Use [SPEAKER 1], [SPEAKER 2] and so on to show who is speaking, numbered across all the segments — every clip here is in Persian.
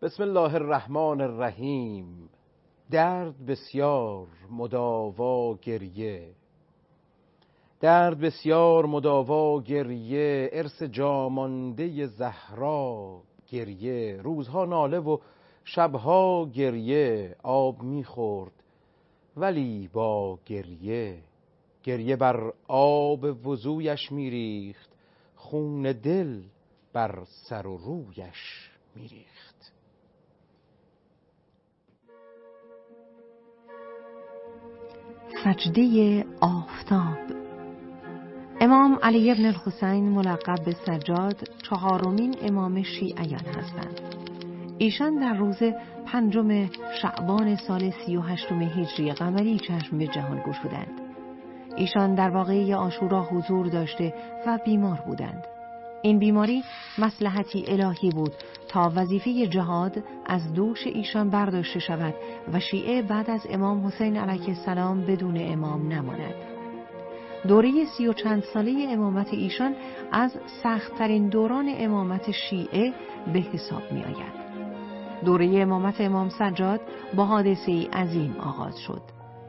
[SPEAKER 1] بسم الله الرحمن الرحیم. درد بسیار مداوا گریه، درد بسیار مداوا گریه، ارث جامانده زهرا گریه. روزها ناله و شبها گریه، آب میخورد ولی با گریه. گریه بر آب وضویش میریخت، خون دل بر سر و رویش میریخت.
[SPEAKER 2] سجده آفتاب. امام علی بن الحسین ملقب به سجاد چهارمین امام شیعیان هستند. ایشان در روز 5 شعبان سال 38 هجری قمری چشم به جهان گشودند. ایشان در واقعه عاشورا حضور داشته و بیمار بودند. این بیماری مصلحتی الهی بود تا وظیفه جهاد از دوش ایشان برداشته شود و شیعه بعد از امام حسین علیه السلام بدون امام نماند. دوره 30 و چند ساله امامت ایشان از سخت‌ترین دوران امامت شیعه به حساب می آید. دوره امامت امام سجاد با حادثه‌ای عظیم آغاز شد.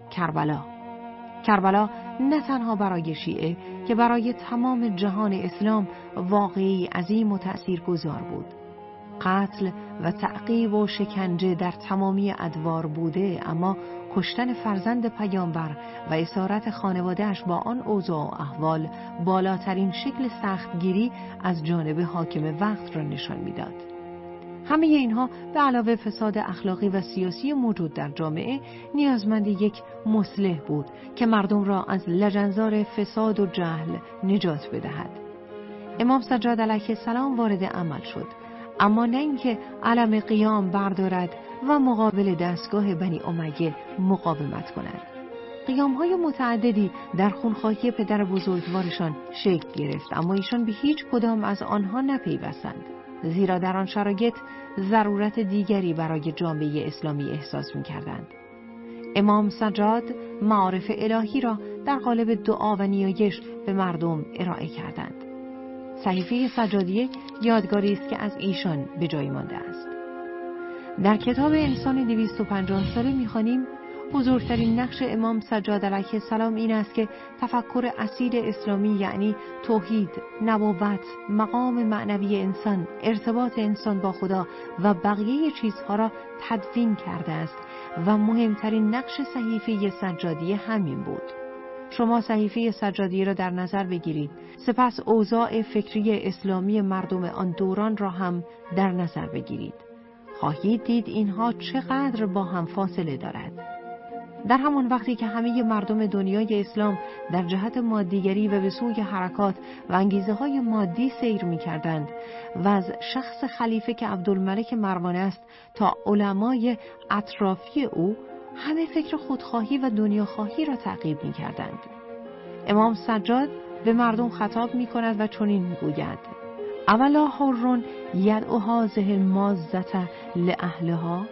[SPEAKER 2] کربلا نه تنها برای شیعه که برای تمام جهان اسلام واقعی عظیم و تأثیرگذار بود. قتل و تعقیب و شکنجه در تمامی ادوار بوده، اما کشتن فرزند پیامبر و اسارت خانواده‌اش با آن اوضاع و احوال بالاترین شکل سختگیری از جانب حاکم وقت را نشان می‌داد. همه اینها به علاوه فساد اخلاقی و سیاسی موجود در جامعه نیازمند یک مصلح بود که مردم را از لجنزار فساد و جهل نجات بدهد. امام سجاد علیه السلام وارد عمل شد، اما نه اینکه علم قیام بردارد و مقابل دستگاه بنی امیه مقاومت کند. قیام‌های متعددی در خونخواهی پدر بزرگوارشان شکل گرفت، اما ایشان به هیچ کدام از آنها نپیوستند، زیرا در آن شرایط ضرورت دیگری برای جامعه اسلامی احساس می‌کردند. امام سجاد معارف الهی را در قالب دعا و نیایش به مردم ارائه کردند. صحیفه سجادیه یادگاری است که از ایشان به جای مانده است. در کتاب انسان 250 ساله می‌خوانیم بزرگترین نقش امام سجاد علیه السلام این است که تفکر اصیل اسلامی یعنی توحید، نبوت، مقام معنوی انسان، ارتباط انسان با خدا و بقیه چیزها را تدوین کرده است و مهمترین نقش صحیفه سجادیه همین بود. شما صحیفه سجادیه را در نظر بگیرید، سپس اوضاع فکری اسلامی مردم آن دوران را هم در نظر بگیرید. خواهید دید اینها چقدر با هم فاصله دارد. در همان وقتی که همه مردم دنیای اسلام در جهت مادیگری و به سوی حرکات و انگیزه‌های مادی سیر می‌کردند و از شخص خلیفه که عبدالملک مروان است تا علمای اطرافی او همه فکر خودخواهی و دنیاخواهی را تعقیب می‌کردند. امام سجاد به مردم خطاب می‌کند و چنین می‌گوید: اولا حرون یدعو هذه المازة لأهلها.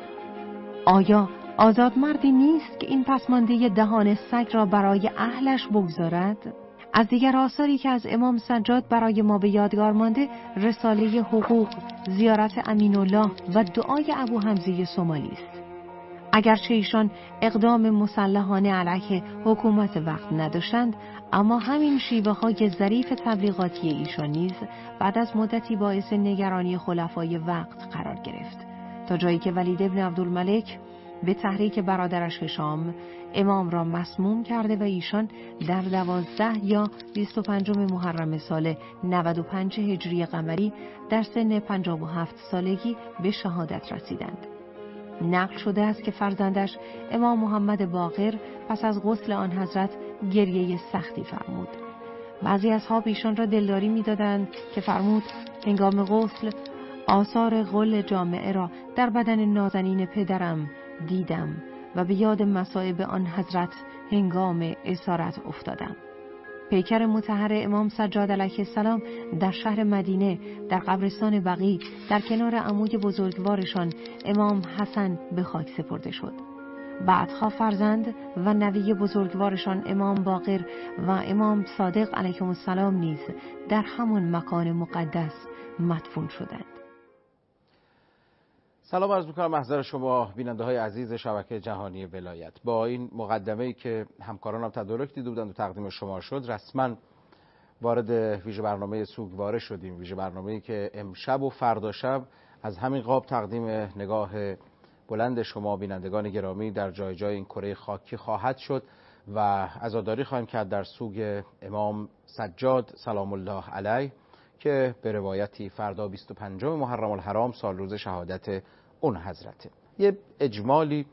[SPEAKER 2] آیا آزاد مردی نیست که این پسمانده دهان سگ را برای اهلش بگذارد؟ از دیگر آثاری که از امام سجاد برای ما به یادگار مانده رساله حقوق، زیارت امین الله و دعای ابو حمزه سومالی است. اگرچه ایشان اقدام مسلحانه علیه حکومت وقت نداشتند، اما همین شیوه های ظریف تبلیغاتی ایشان نیز بعد از مدتی باعث نگرانی خلفای وقت قرار گرفت، تا جایی که ولید ابن عبدالملک به تحریک برادرش هشام امام را مسموم کرده و ایشان در 12 یا 25 محرم سال 95 هجری قمری در سن 57 سالگی به شهادت رسیدند. نقل شده است که فرزندش امام محمد باقر پس از غسل آن حضرت گریه سختی فرمود. بعضی اصحاب ایشان را دلداری می‌دادند که فرمود هنگام غسل آثار غل جامعه را در بدن نازنین پدرم دیدم و به یاد مصائب آن حضرت هنگام اسارت افتادم. پیکر مطهر امام سجاد علیه السلام در شهر مدینه در قبرستان بقیع در کنار عموی بزرگوارشان امام حسن به خاک سپرده شد. بعدها فرزند و نوی بزرگوارشان امام باقر و امام صادق علیهم السلام نیز در همان مکان مقدس مدفون شدند.
[SPEAKER 1] سلام عرض می‌کنم محضر شما بیننده‌های عزیز شبکه جهانی ولایت. با این مقدمه‌ای که همکارانم تدارک دیده بودند و تقدیم شما شد، رسما وارد ویژه برنامه سوگواره شدیم. ویژه برنامه‌ای که امشب و فردا شب از همین قاب تقدیم نگاه بلند شما بینندگان گرامی در جای جای این کره خاکی خواهد شد و عزاداری خواهیم کرد در سوگ امام سجاد سلام الله علیه که به روایتی فردا 25 محرم الحرام سال روز شهادت اون حضرته. یه اجمالی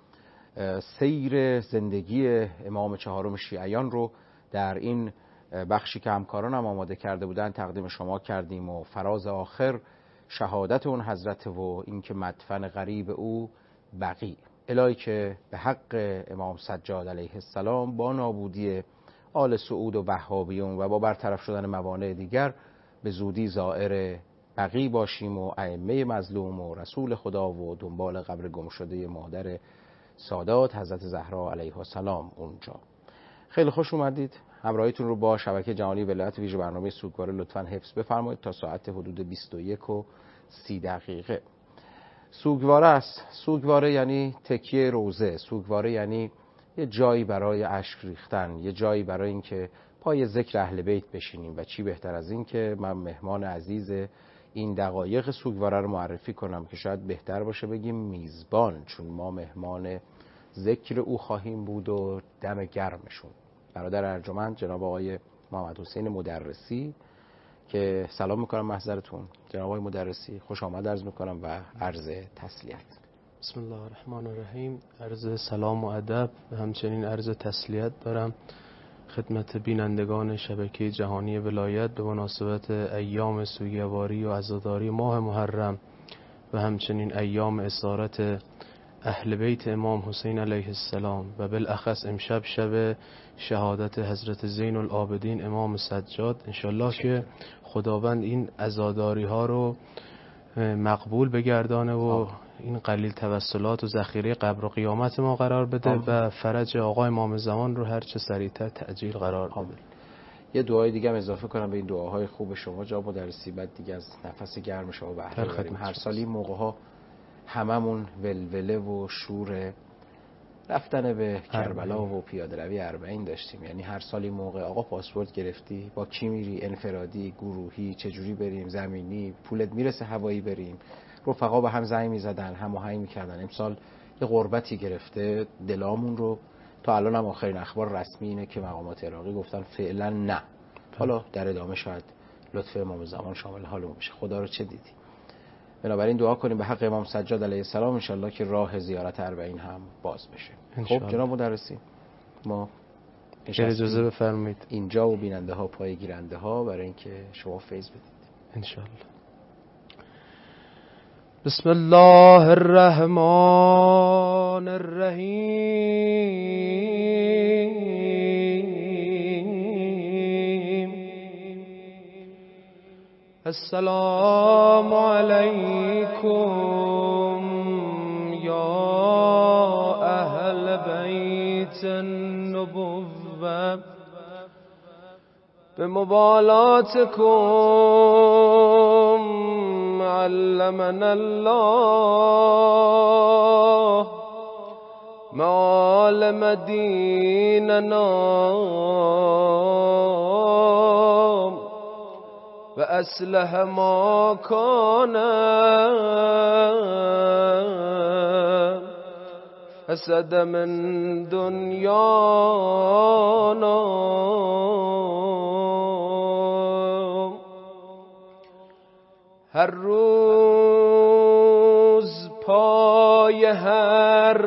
[SPEAKER 1] سیر زندگی امام چهارم شیعیان رو در این بخشی که همکارانم آماده کرده بودن تقدیم شما کردیم و فراز آخر شهادت اون حضرت و اینکه مدفن غریب او بقیع، الهی که به حق امام سجاد علیه السلام با نابودی آل سعود و وهابیون و با برطرف شدن موانع دیگر به زودی زائر بقیع باشیم و ائمه مظلوم و رسول خدا و دنبال قبر گم شده مادر سادات حضرت زهرا علیها السلام اونجا. خیلی خوش اومدید. همراهیتون رو با شبکه جهانی ولایت ویژه برنامه سوگواره لطفاً حفظ بفرمایید تا ساعت حدود 21:30. سوگواره است. سوگواره یعنی تکیه روزه. سوگواره یعنی یه جایی برای اشک ریختن، یه جایی برای اینکه پای ذکر اهل بیت بشینیم و چی بهتر از این که من مهمان عزیز این دقایق سوگواره رو معرفی کنم که شاید بهتر باشه بگیم میزبان، چون ما مهمان ذکر او خواهیم بود و دم گرمشون. برادر ارجمند جناب آقای محمد حسین مدرسی که سلام میکنم محضرتون. جناب آقای مدرسی خوش آمد عرض میکنم و عرض تسلیت.
[SPEAKER 3] بسم الله الرحمن الرحیم. عرض سلام و ادب و همچنین عرض تسلیت دارم خدمت بینندگان شبکه جهانی ولایت به مناسبت ایام سوگواری و عزاداری ماه محرم و همچنین ایام اسارت اهل بیت امام حسین علیه السلام و بالاخص امشب شب شهادت حضرت زین العابدین امام سجاد. انشالله که خداوند این عزاداری ها رو مقبول بگردانه و این قلیل توسلات و ذخیره قبر و قیامت ما قرار بده و فرج آقا امام زمان رو هر چه سریعتر تعجیل قرار بده.
[SPEAKER 1] یه دعای دیگه هم اضافه کنم به این دعاهای خوب شما جناب مدرسی، بعد دیگه از نفس گرم شما بهره ببریم. هر سال این موقع‌ها هممون ولوله و شور رفتن به کربلا و پیاده روی اربعین داشتیم. یعنی هر سال این موقع آقا پاسپورت گرفتی، با کی میری، انفرادی، گروهی، چجوری بریم، زمینی، پولت میرسه هوایی بریم. رفقا به هم زنگ میزدن، هماهنگ میکردن. امسال یه غربتی گرفته دلامون رو. تا الان هم آخرین اخبار رسمی اینه که مقامات عراقی گفتن فعلا نه. حالا در ادامه شاید لطف امام زمان شامل حالمون بشه. خدا رو چه دیدی. بنابراین دعا کنیم به حق امام سجاد علیه السلام انشالله که راه زیارت اربعین هم باز بشه. خب جناب مدرسی، ما
[SPEAKER 3] اجازه بفرمایید
[SPEAKER 1] اینجا و بیننده ها پای گیرنده ها برای اینکه شما فیض بدید
[SPEAKER 3] انشالله. بسم الله الرحمن الرحیم. السلام علیکم یا اهل بیت النبوة به مبالاتکم علمنا الله معالم دیننا و اصلح ما کان فسد من دنیانا. هر روز پای هر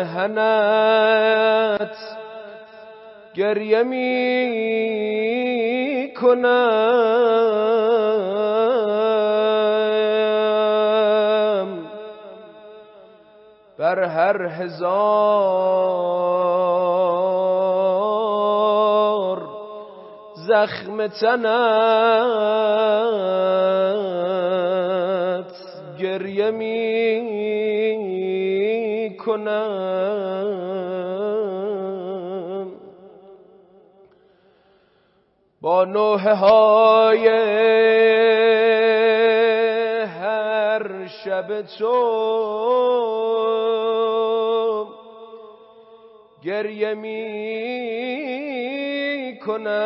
[SPEAKER 3] مهنت گریه می کنم، بر هر هزار زخم تنت گریه می کنم. با نوحه های هر شب تو
[SPEAKER 4] گریه می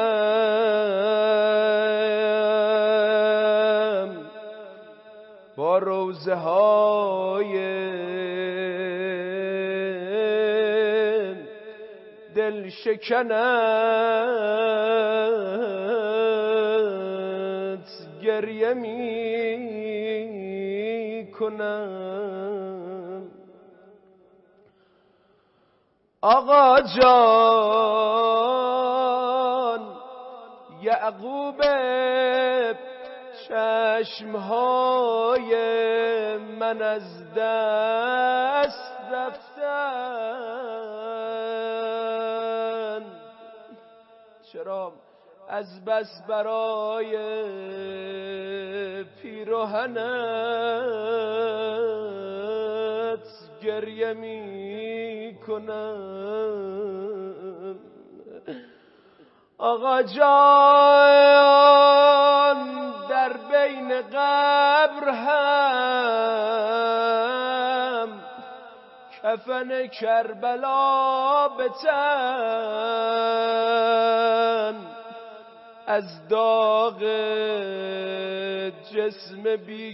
[SPEAKER 4] کنم با روزه های دل شکنت گریه می کنم. آقا جان یعقوب چشمهای من از دست رفتن، چرا از بس برای پیراهنت گریه می کنم. آقا جان در بین قبر هم کفن کربلا بتن، از داغ جسم بی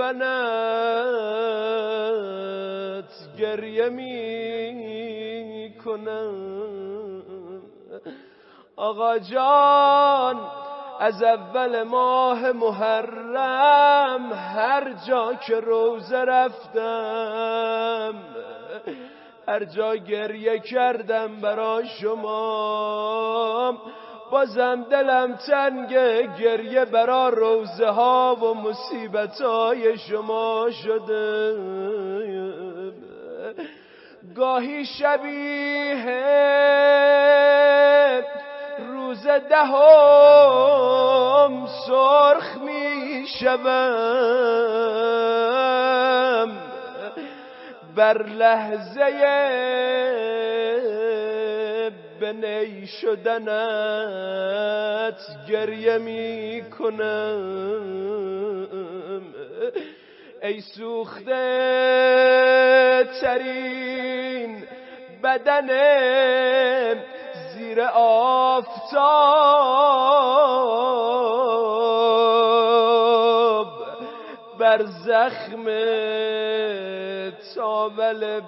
[SPEAKER 4] کفنت گریه می کنم. آقا جان از اول ماه محرم هر جا که روزه رفتم، هر جا گریه کردم برای شما، بازم دلم تنگ گریه برای روزه ها و مصیبت های شما شده. گاهی شبیه روز دهم سرخ می شوم، بر لحظه به نی شدنت گریه می کنم. ای سوخته ترین بدن زیر آفتاب، بر زخم تاول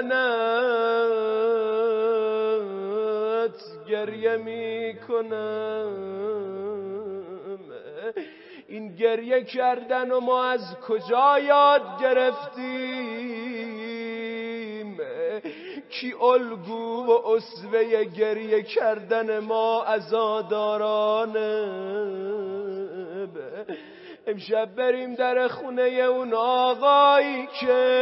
[SPEAKER 4] بدنت گریه می کنم. این گریه کردن و ما از کجا یاد گرفتیم؟ کی الگو و اسوه گریه کردن ما عزادارانه؟ امشب بریم در خونه اون آقایی که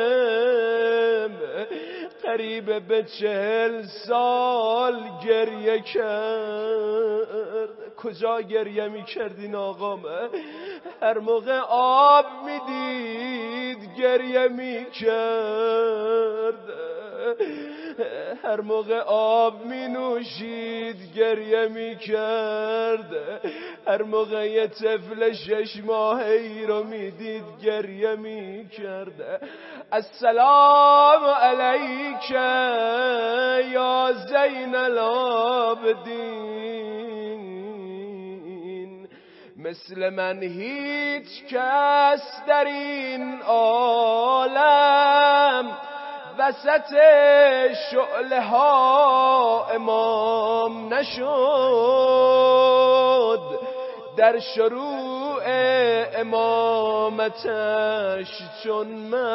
[SPEAKER 4] قریب به 40 سال گریه کرد. کجا گریه میکرد این آقا؟ هر موقع آب میدید گریه میکرد، هر موقع آب می نوشید گریه می کرد، هر موقع یه طفل 6 ماهه‌ای رو می دید گریه می کرد. السلام علیک یا زین العابدین، مثل من هیچ کس در این عالم وسط شعله ها امام نشد، در شروع امامتش چون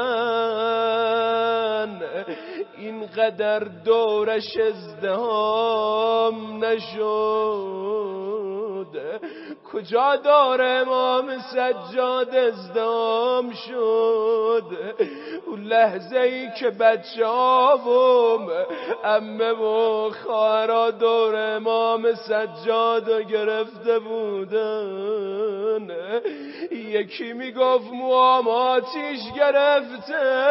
[SPEAKER 4] من اینقدر دورش ازدحام نشد. کجا دور امام سجاد ازدحام شد؟ اون لحظه ای که بچه ها و عمه و خواهرها دور امام سجاد رو گرفته بودن، یکی میگفت موام آتیش گرفته،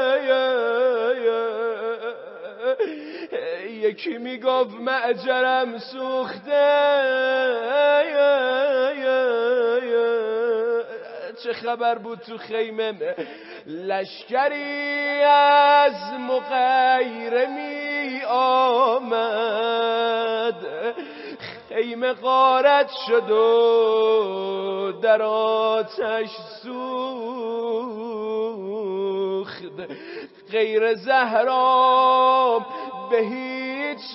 [SPEAKER 4] یکی میگفت معجرم سوخته، چه خبر بود تو خیمه؟ لشکری از مغیره می ای آمد، خیمه غارت شد و در آتش سوخت. غیر زهرا به هیچ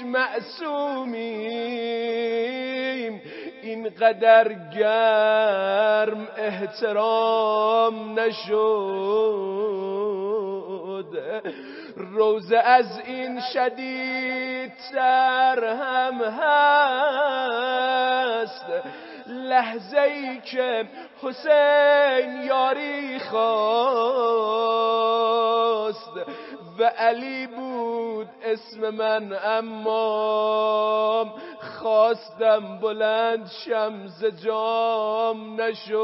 [SPEAKER 4] معصومیم اینقدر گرم احترام نشد. روزه از این شدیدتر هم هست، لحظه ای که حسین یاری خواست و علی بود اسم من، اما خواستم بلند شم ز جام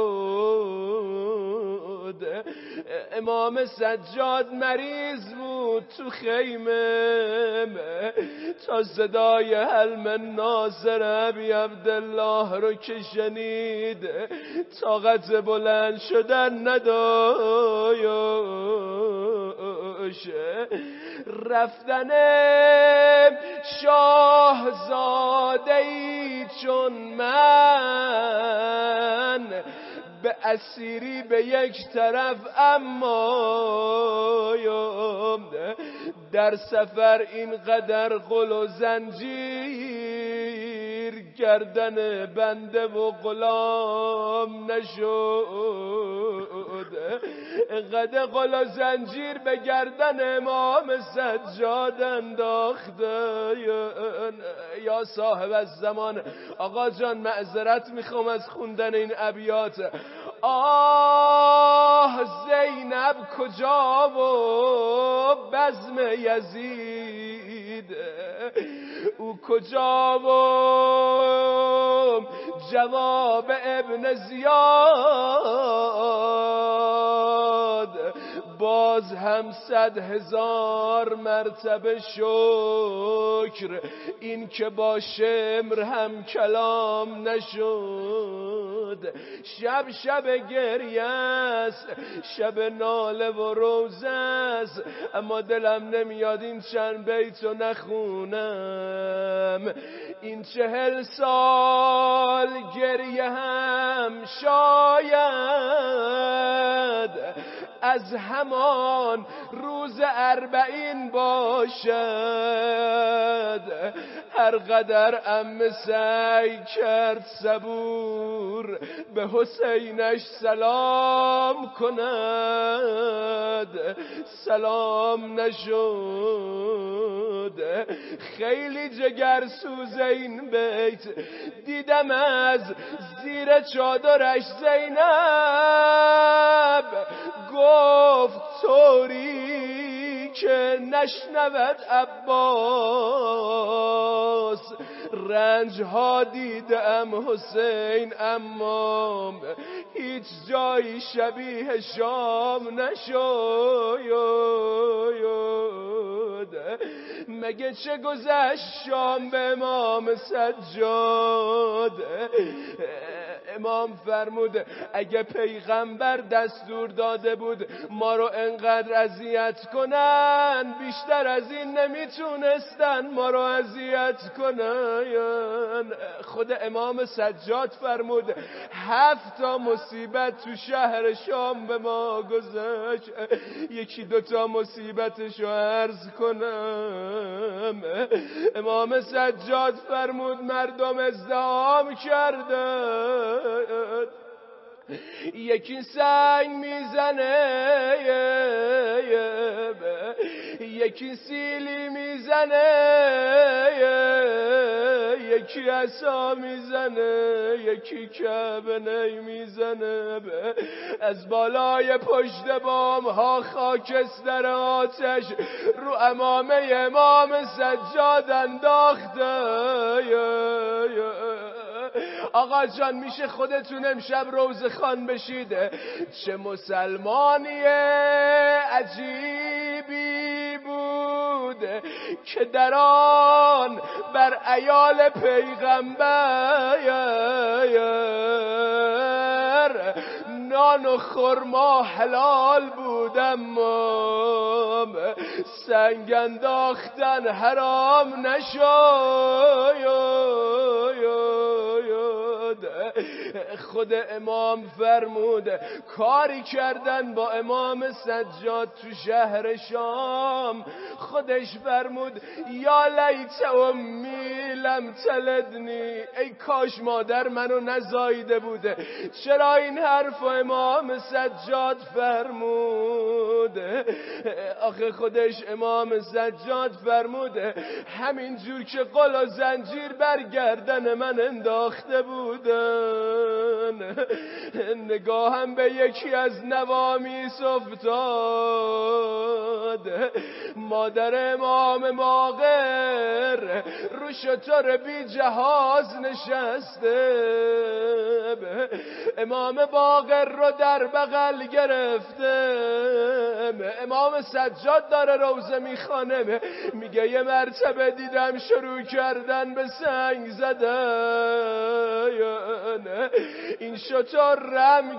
[SPEAKER 4] نشد. امام سجاد مریض بود تو خیمه تا صدای هل من ناصر ابی عبدالله رو که شنید طاقت بلند شدن نداشت. رفتن شاهزاده‌ای چون من به اسیری به یک طرف، اما در سفر اینقدر غل و زنجیر گردن بنده و غلام نشد. اینقدر غل و زنجیر به گردن امام سجاد انداخته. یا صاحب الزمان، آقا جان معذرت میخوام از خوندن این ابیات. آه زینب کجا و بزم یزید، او کجا و جواب ابن زیاد. باز هم 100,000 مرتبه شکر این که با شمر هم کلام نشد. شب شب گریه است، شب ناله و روزه است، اما دلم نمیاد این چند بیتو نخونم. این 40 سال گریه هم شاید از همان روز 40 باشد. هر قدر عمه سعی کرد صبور به حسینش سلام کند، سلام نشد. خیلی جگرسوز این بیت دیدم از زیر چادرش زینب گفت طوری که نشنود عباس. رنج ها دیدم حسین، اما هیچ جایی شبیه شام نشد. مگه چه گذشت شام به امام سجاد؟ امام فرمود اگه پیغمبر دستور داده بود ما رو انقدر اذیت کنن، بیشتر از این نمیتونستن ما رو اذیت کنن. خود امام سجاد فرمود 7 تا مصیبت تو شهر شام به ما گذشت، 1-2 تا مصیبتشو عرض کنم. امام سجاد فرمود مردم ازدحام کردن، یکی سنگ میزنه، یکی سیلی میزنه، یکی عصا میزنه، یکی کبنی میزنه. از بالای پشت بام ها خاکستر آتش رو امامه امام سجاد انداخته. آقا جان میشه خودتون امشب روزه خوان بشید؟ چه مسلمانی عجیبی بود که در آن بر عیال پیغمبر نان و خرما حلال بود، اما سنگ انداختن حرام نشاید. خود امام فرمود کاری کردن با امام سجاد تو شهر شام. خودش فرمود یا لیت امی لم تلدنی، ای کاش مادر منو نزایده بوده. چرا این حرف امام سجاد فرمود؟ آخه خودش امام سجاد فرمود همین جور که قل و زنجیر بر گردن من انداخته بودن، نگاهم به یکی از نوامیس افتاد. مادر امام باقر رو شتر بی جهاز نشسته، امام باقر رو در بغل گرفته. امام سجاد داره روزه میخوانه، میگه یه مرتبه دیدم شروع کردن به سنگ زدن، این شتر رم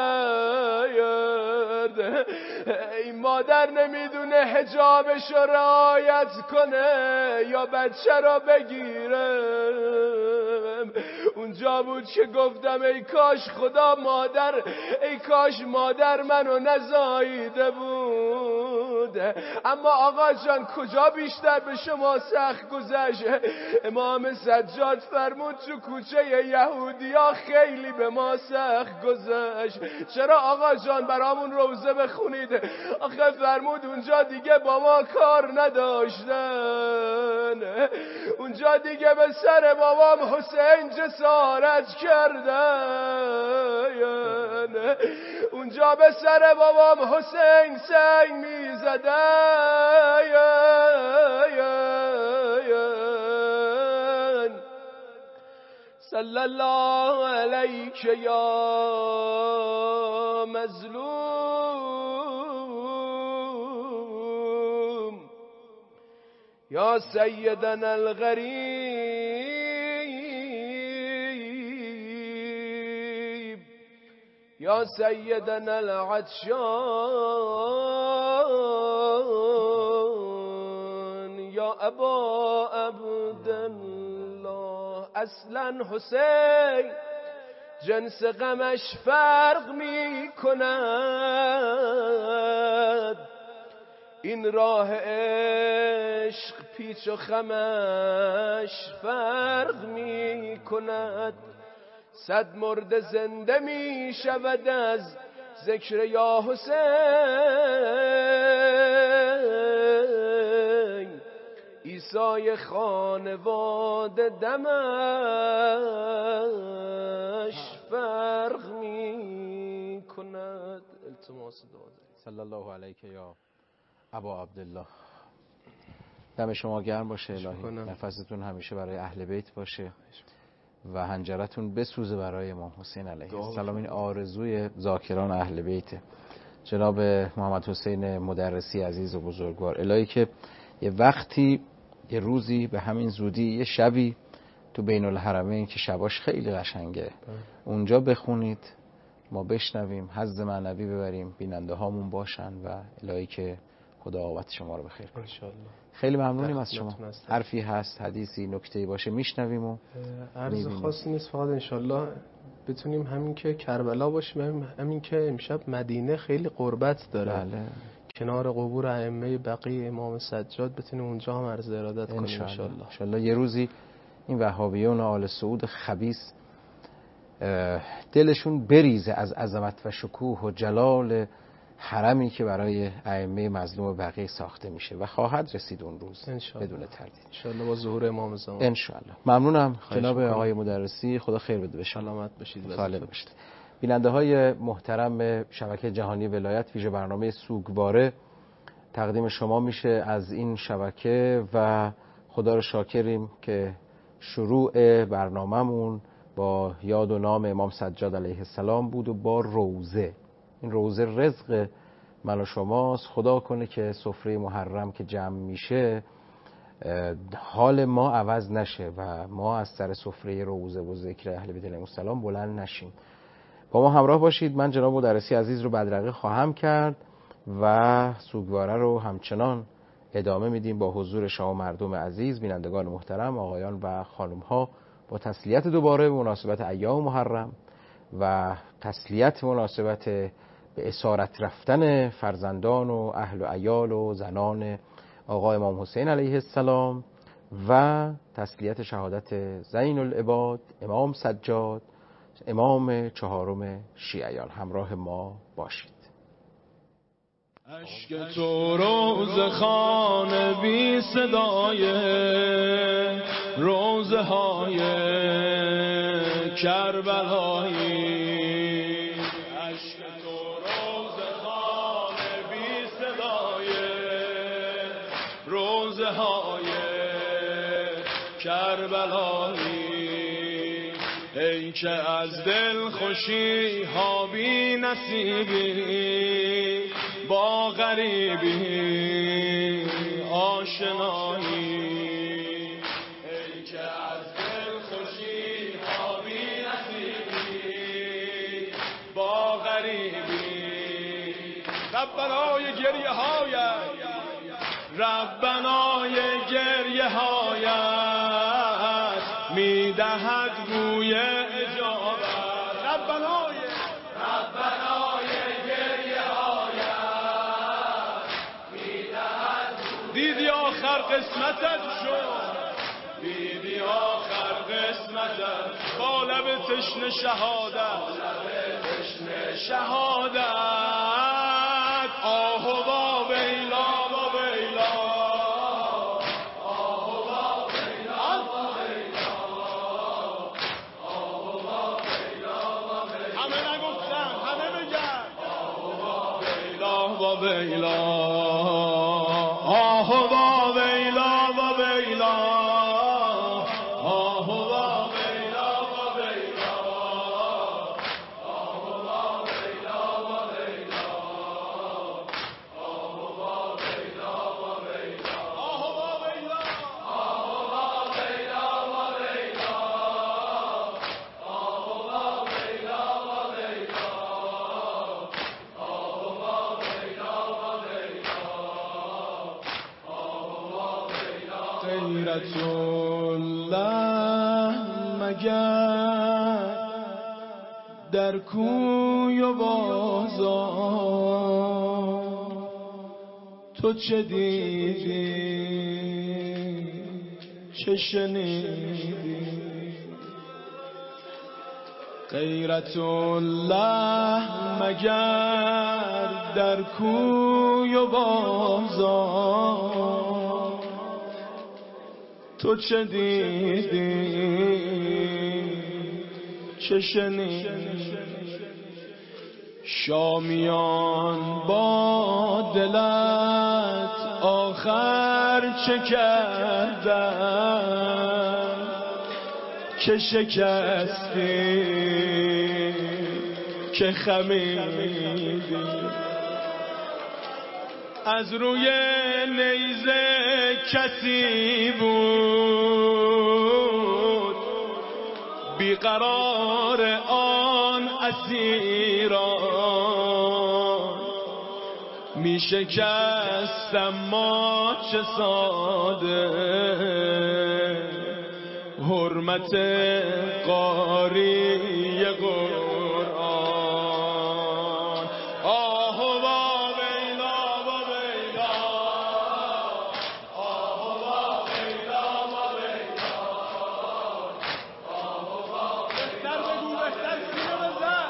[SPEAKER 4] کرد. این مادر نمیدونه حجابش رو رعایت کنه یا بچه رو بگیره. اونجا بود که گفتم ای کاش خدا مادر، ای کاش مادر منو نزاییده بود. اما آقا جان کجا بیشتر به شما سخت گذشت؟ امام سجاد فرمود تو کوچه یهودیا خیلی به ما سخت گذشت. چرا آقا جان برامون روزه بخونید؟ آخه فرمود اونجا دیگه با ما کار نداشتن، اونجا دیگه به سر بابام حسین جسارت کردن، اونجا به سر بابام حسین سنگ میزدن. صلی الله علیک یا مظلوم یا سیدنا الغریب یا سیدنا العطشان یا ابا عبدالله. اصلا حسین جنس غمش فرق می کند، این راه عشق پیچ و خمش فرق می کند. صد مرد زنده می شود از ذکر یا حسین، عیسی خانواده دمش فرق می کند. التماس دعا
[SPEAKER 1] صلی الله علیک یا ابا عبدالله. دم شما گرم باشه الهی، نفستون همیشه برای اهل بیت باشه و حنجرتون بسوزه برای امام حسین علیه السلام. این آرزوی ذاکران اهل بیته. جناب محمد حسین مدرسی عزیز و بزرگوار، الهی که یه وقتی یه روزی به همین زودی یه شبی تو بین الحرمین که شباش خیلی قشنگه اونجا بخونید، ما بشنویم، حظ معنوی ببریم، بیننده هامون باشن و الهی که خدا عاقبت شما رو بخیر کنه. خیلی ممنونیم از شما. حرفی هست، حدیثی، نکته‌ای باشه میشنویم و
[SPEAKER 3] عرض خاصی نیست، فقط انشالله بتونیم همین که کربلا باشیم، همین که امشب مدینه خیلی قربت داره.
[SPEAKER 1] بله.
[SPEAKER 3] کنار قبور ائمه بقیع امام سجاد بتونیم اونجا هم عرض ارادت کنیم
[SPEAKER 1] انشالله. یه روزی این وهابیون آل سعود خبیث دلشون بریزه از عظمت و شکوه و جلال حرمی که برای ائمه مظلوم بقیع ساخته میشه و خواهد رسید اون روز بدون تردید
[SPEAKER 3] انشالله با ظهور امام زمان.
[SPEAKER 1] انشالله. ممنونم جناب آقای مدرسی، خدا خیر بده.
[SPEAKER 3] سلامت باشید.
[SPEAKER 1] سالم باشید. بیننده های محترم شبکه جهانی ولایت، ویژه برنامه سوگواره تقدیم شما میشه از این شبکه و خدا رو شاکریم که شروع برنامه‌مون با یاد و نام امام سجاد علیه السلام بود و با روزه. این روزه رزق من و شماست. خدا کنه که سفره محرم که جمع میشه حال ما عوض نشه و ما از سر سفره روزه و ذکر اهل بیت علیهم السلام بلند نشیم. با ما همراه باشید. من جناب مدرسی عزیز رو بدرقه خواهم کرد و سوگواره رو همچنان ادامه میدیم با حضور شما مردم عزیز، بینندگان محترم، آقایان و خانم‌ها، با تسلیت دوباره به مناسبت ایام محرم و تسلیت مناسبت به اسارت رفتن فرزندان و اهل و عیال و زنان آقا امام حسین علیه السلام و تسلیت شهادت زین العباد امام سجاد امام چهارم شیعیان. همراه ما باشید.
[SPEAKER 4] اشک تو روز خانه بی صدای روزه های کربلایی، اشک تو روز خانه بی صدای روزه های کربلایی، ای که از دل خوشی ها بی نصیبی با غریبی آشنایی، ای که از دل خوشی ها بی نصیبی با غریبی، ربنای گریه هایت، ربنای گریه هایت میدهد گوی اجابت، ربنای گریه هایت میدهد. دیدی آخر قسمتت شد، دیدی آخر قسمتت با لب تشنه شهادت، آه و ویلا و ویلا، آه و ویلا و ویلا، آه و ویلا و ویلا، همه نگفتن همه بگن، آه و ویلا و ویلا، آه و ویلا و ویلا، آه و ویلا و ویلا، آه و ویلا و ویلا، آه و ویلا و ویلا، آه و ویلا، آه و ویلا و ویلا، آه و ویلا و ویلا، آه و ویلا و ویلا، غیرت الله مگر در کوی و بازار، تو چه دیدی چه شنیدی، غیرت الله مگر در کوی و بازار، تو چه دیدی چه شنیدی، شامیان با دلت آخر چه کردن که شکستی که خمیدی، از روی نیزه کسی بود بیقرار آن اسیران، می شکست اما چه ساده حرمت قاری قرآن، آه و ویلا و ویلا، آه و ویلا و ویلا، آه و بهتر بگو، بهتر سینه بزن.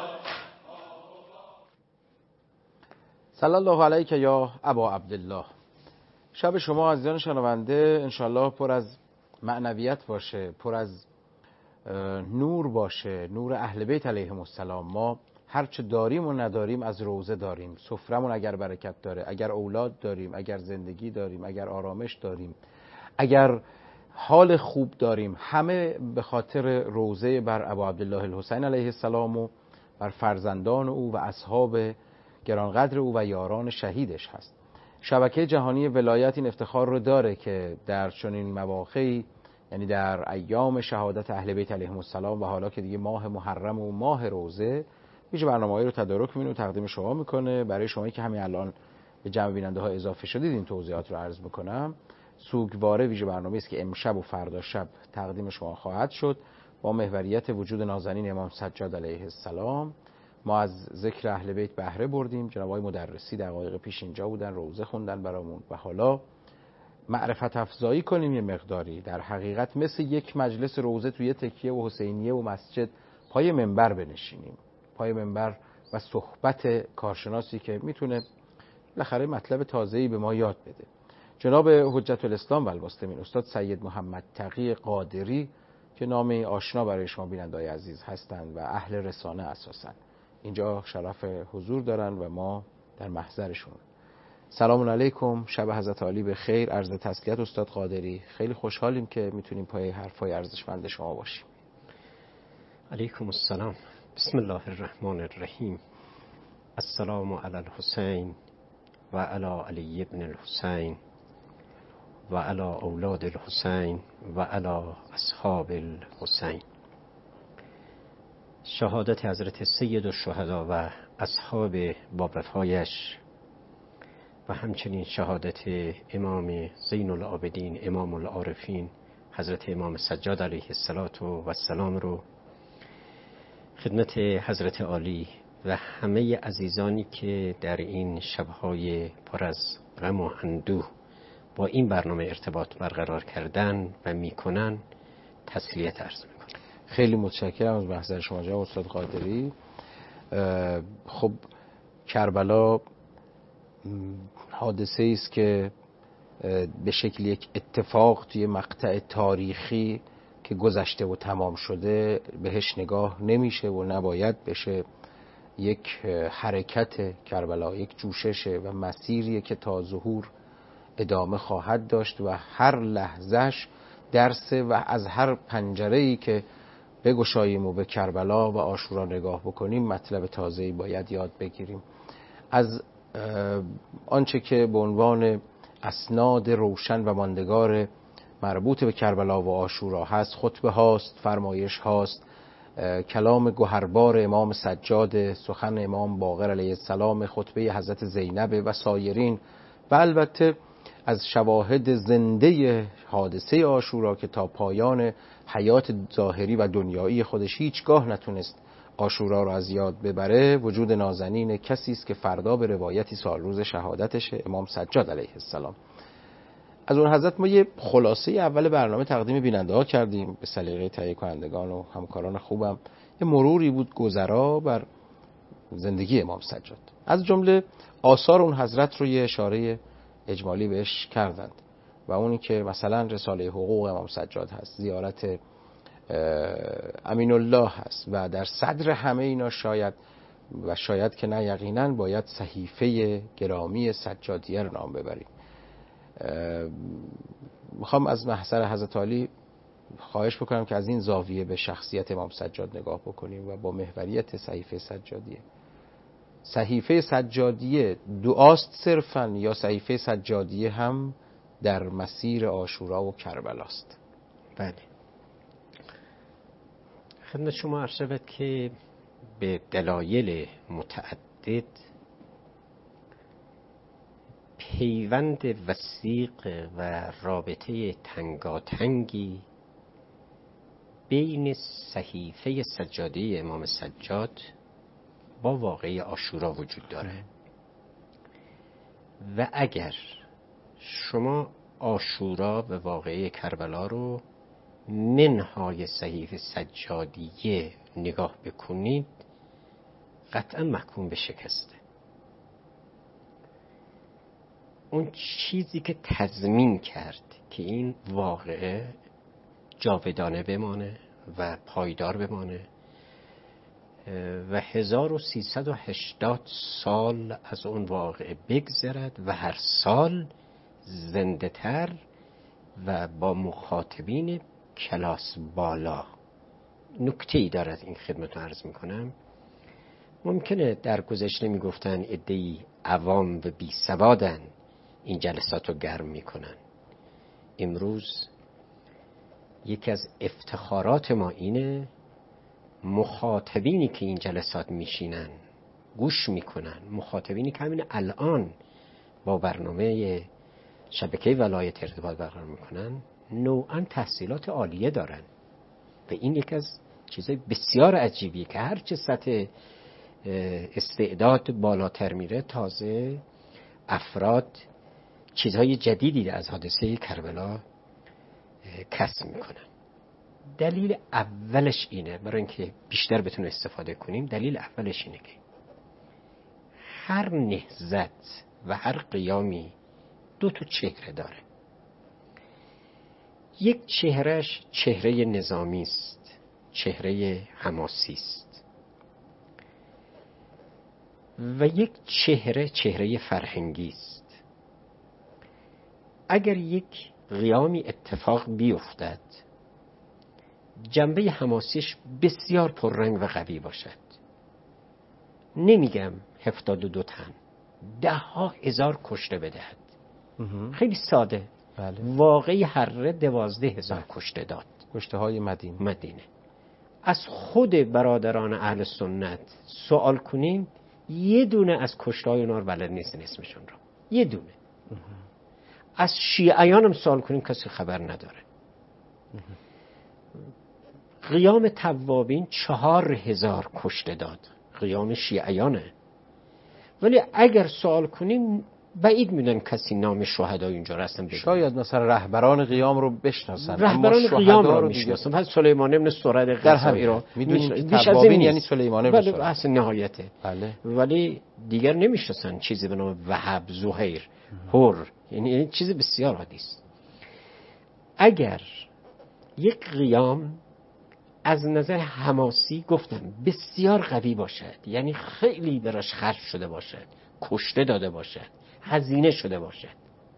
[SPEAKER 1] صلی الله علیک یا ابا عبدالله. شب شما عزیزان شنونده انشالله پر از معنویت باشه، پر از نور باشه، نور اهل بیت علیهم السلام. ما هرچه داریم و نداریم از روزه داریم. سفرمون اگر برکت داره، اگر اولاد داریم، اگر زندگی داریم، اگر آرامش داریم، اگر حال خوب داریم، همه به خاطر روزه بر ابا عبدالله الحسین علیه السلام و بر فرزندان او و اصحاب گرانقدر او و یاران شهیدش هست. شبکه جهانی ولایت این افتخار رو داره که در چنین مواقعی، یعنی در ایام شهادت اهل بیت علیهم السلام و حالا که دیگه ماه محرم و ماه روزه، هیچ برنامه‌ای رو تدارک می‌کنه و تقدیم شما میکنه. برای شما که همین الان به جمع بیننده ها اضافه شدید این توضیحات رو عرض میکنم. سوگواره ویژه برنامه است که امشب و فردا شب تقدیم شما خواهد شد با محوریت وجود نازنین امام سجاد علیه السلام. ما از ذکر اهل بیت بهره بردیم، جناب آقای مدرسی دقایق پیش اینجا بودن، روزه خوندن برامون و حالا معرفت افزایی کنیم یه مقداری. در حقیقت مثل یک مجلس روزه توی تکیه و حسینیه و مسجد پای منبر بنشینیم، پای منبر و صحبت کارشناسی که میتونه بالاخره مطلب تازه‌ای به ما یاد بده. جناب حجت الاسلام و المسلمین استاد سید محمد تقی قادری که نامی آشنا برای شما بیننده‌های عزیز هستند و اهل رسانه اساساً اینجا شرف حضور دارن و ما در محضرشون. سلام علیکم، شب حضرت عالی به خیر. عرض تسلیت استاد قادری، خیلی خوشحالیم که میتونیم پای حرفای ارزشمند شما باشیم.
[SPEAKER 5] علیکم السلام. بسم الله الرحمن الرحیم. السلام علی الحسین و علی علی ابن الحسین و علی اولاد الحسین و علی اصحاب الحسین. شهادت حضرت سید الشهدا و اصحاب با وفایش و همچنین شهادت امام زین العابدین امام العارفین حضرت امام سجاد علیه السلام رو خدمت حضرت عالی و همه عزیزانی که در این شبهای پر از غم و اندوه با این برنامه ارتباط برقرار کردن و میکنن تسلیت عرض میکنم.
[SPEAKER 1] خیلی متشکرم از محضر شما جناب استاد قادری. خب کربلا حادثه است که به شکل یک اتفاق توی مقطع تاریخی که گذشته و تمام شده بهش نگاه نمیشه و نباید بشه. یک حرکت کربلا، یک جوششه و مسیریه که تا ظهور ادامه خواهد داشت و هر لحظهش درسه و از هر پنجره‌ای که بگشاییم و به کربلا و عاشورا نگاه بکنیم مطلب تازه‌ای باید یاد بگیریم. از آنچه که به عنوان اسناد روشن و ماندگار مربوط به کربلا و عاشورا هست، خطبه هاست، فرمایش هاست، کلام گوهربار امام سجاد، سخن امام باقر علیه السلام، خطبه حضرت زینب و سایرین و البته از شواهد زنده حادثه عاشورا که تا پایان حیات ظاهری و دنیایی خودش هیچگاه نتونست عاشورا رو از یاد ببره، وجود نازنین کسی است که فردا به روایتی سال روز شهادتشه، امام سجاد علیه السلام. از اون حضرت ما یه خلاصه اول برنامه تقدیم بیننده ها کردیم به سلیقه تهیه کنندگان و همکاران خوبم. یه مروری بود گذرا بر زندگی امام سجاد، از جمله آثار اون حضرت رو یه اشاره اجمالی بهش کردند و اونی که مثلا رساله حقوق امام سجاد هست، زیارت امین الله هست و در صدر همه اینا شاید که نه یقینا باید صحیفه گرامی سجادیه رو نام ببریم. میخوام از محضر حضرت عالی خواهش بکنم که از این زاویه به شخصیت امام سجاد نگاه بکنیم و با محوریت صحیفه سجادیه. صحیفه سجادیه دعاست صرفاً یا صحیفه سجادیه هم در مسیر عاشورا و کربلاست؟
[SPEAKER 5] بله، خدمت شما عرض شود که به دلایل متعدد پیوند وثیق و رابطه تنگاتنگی بین صحیفه سجادی امام سجاد با واقعه عاشورا وجود داره و اگر شما عاشورا و واقعه کربلا رو منهای صحیفه سجادیه نگاه بکنید قطعا محکوم به شکسته. اون چیزی که تضمین کرد که این واقعه جاودانه بمانه و پایدار بمانه و 1380 سال از اون واقعه بگذرد و هر سال زنده تر و با مخاطبین کلاس بالا. نکته‌ای دارد این خدمت رو عرض میکنم. ممکنه در گذشته میگفتن عده‌ای عوام و بی سوادن این جلسات رو گرم میکنن. امروز یکی از افتخارات ما اینه مخاطبینی که این جلسات میشینن گوش میکنن، مخاطبینی که همین الان با برنامه شبکه ولایت ارتباط برقرار میکنن نوعا تحصیلات عالیه دارن و این یک از چیزای بسیار عجیبیه که هر چه سطح استعداد بالاتر میره تازه افراد چیزهای جدیدی از حادثه کربلا کسب میکنن. دلیل اولش اینه، برای اینکه بیشتر بتونیم استفاده کنیم، دلیل اولش اینه که هر نهضت و هر قیامی دو تا چهره داره. یک چهرهش چهره نظامی است، چهره حماسی است، و یک چهره فرهنگی است. اگر یک قیامی اتفاق بیفتد جنبه حماسیش بسیار پررنگ و قوی باشد، نمیگم 72 تن، 10,000 کشته بدهد، خیلی ساده،
[SPEAKER 1] بله.
[SPEAKER 5] واقعی حره 12,000 کشته داد،
[SPEAKER 1] کشته های مدینه.
[SPEAKER 5] از خود برادران اهل سنت سوال کنیم یه دونه از کشته های اونا رو بلد نیستن اسمشون رو، یه دونه. از شیعیان هم سوال کنیم کسی خبر نداره. قیام توابین 4,000 کشته داد، قیام شیعیانه، ولی اگر سوال کنیم بعید میدونم کسی نام شهدا اینجا رسن بگیم.
[SPEAKER 1] شاید مثلا رهبران قیام رو بشناسن،
[SPEAKER 5] رهبران قیام رو میشناسن. پس سلیمان ابن سرد قصایی رو
[SPEAKER 1] میدونیم که توابین یعنی سلیمان ابن سرد،
[SPEAKER 5] اصلا نهایته.
[SPEAKER 1] بله.
[SPEAKER 5] ولی دیگر نمیشناسن چیزی به نام وهب، زهیر، هر، یعنی چیز بسیار عادی است. اگر یک قیام از نظر حماسی گفتم بسیار قوی باشد، یعنی خیلی براش خرج شده باشد، کشته داده باشد، هزینه شده باشد،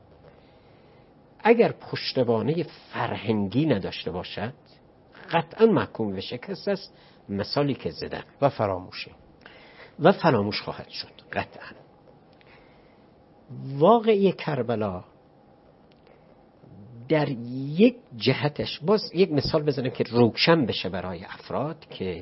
[SPEAKER 5] اگر پشتوانه فرهنگی نداشته باشد قطعا محکوم به شکست است. مثالی که زدم
[SPEAKER 1] و فراموش
[SPEAKER 5] خواهد شد قطعا. واقعی کربلا در یک جهتش، باز یک مثال بزنم که روشن بشه برای افراد که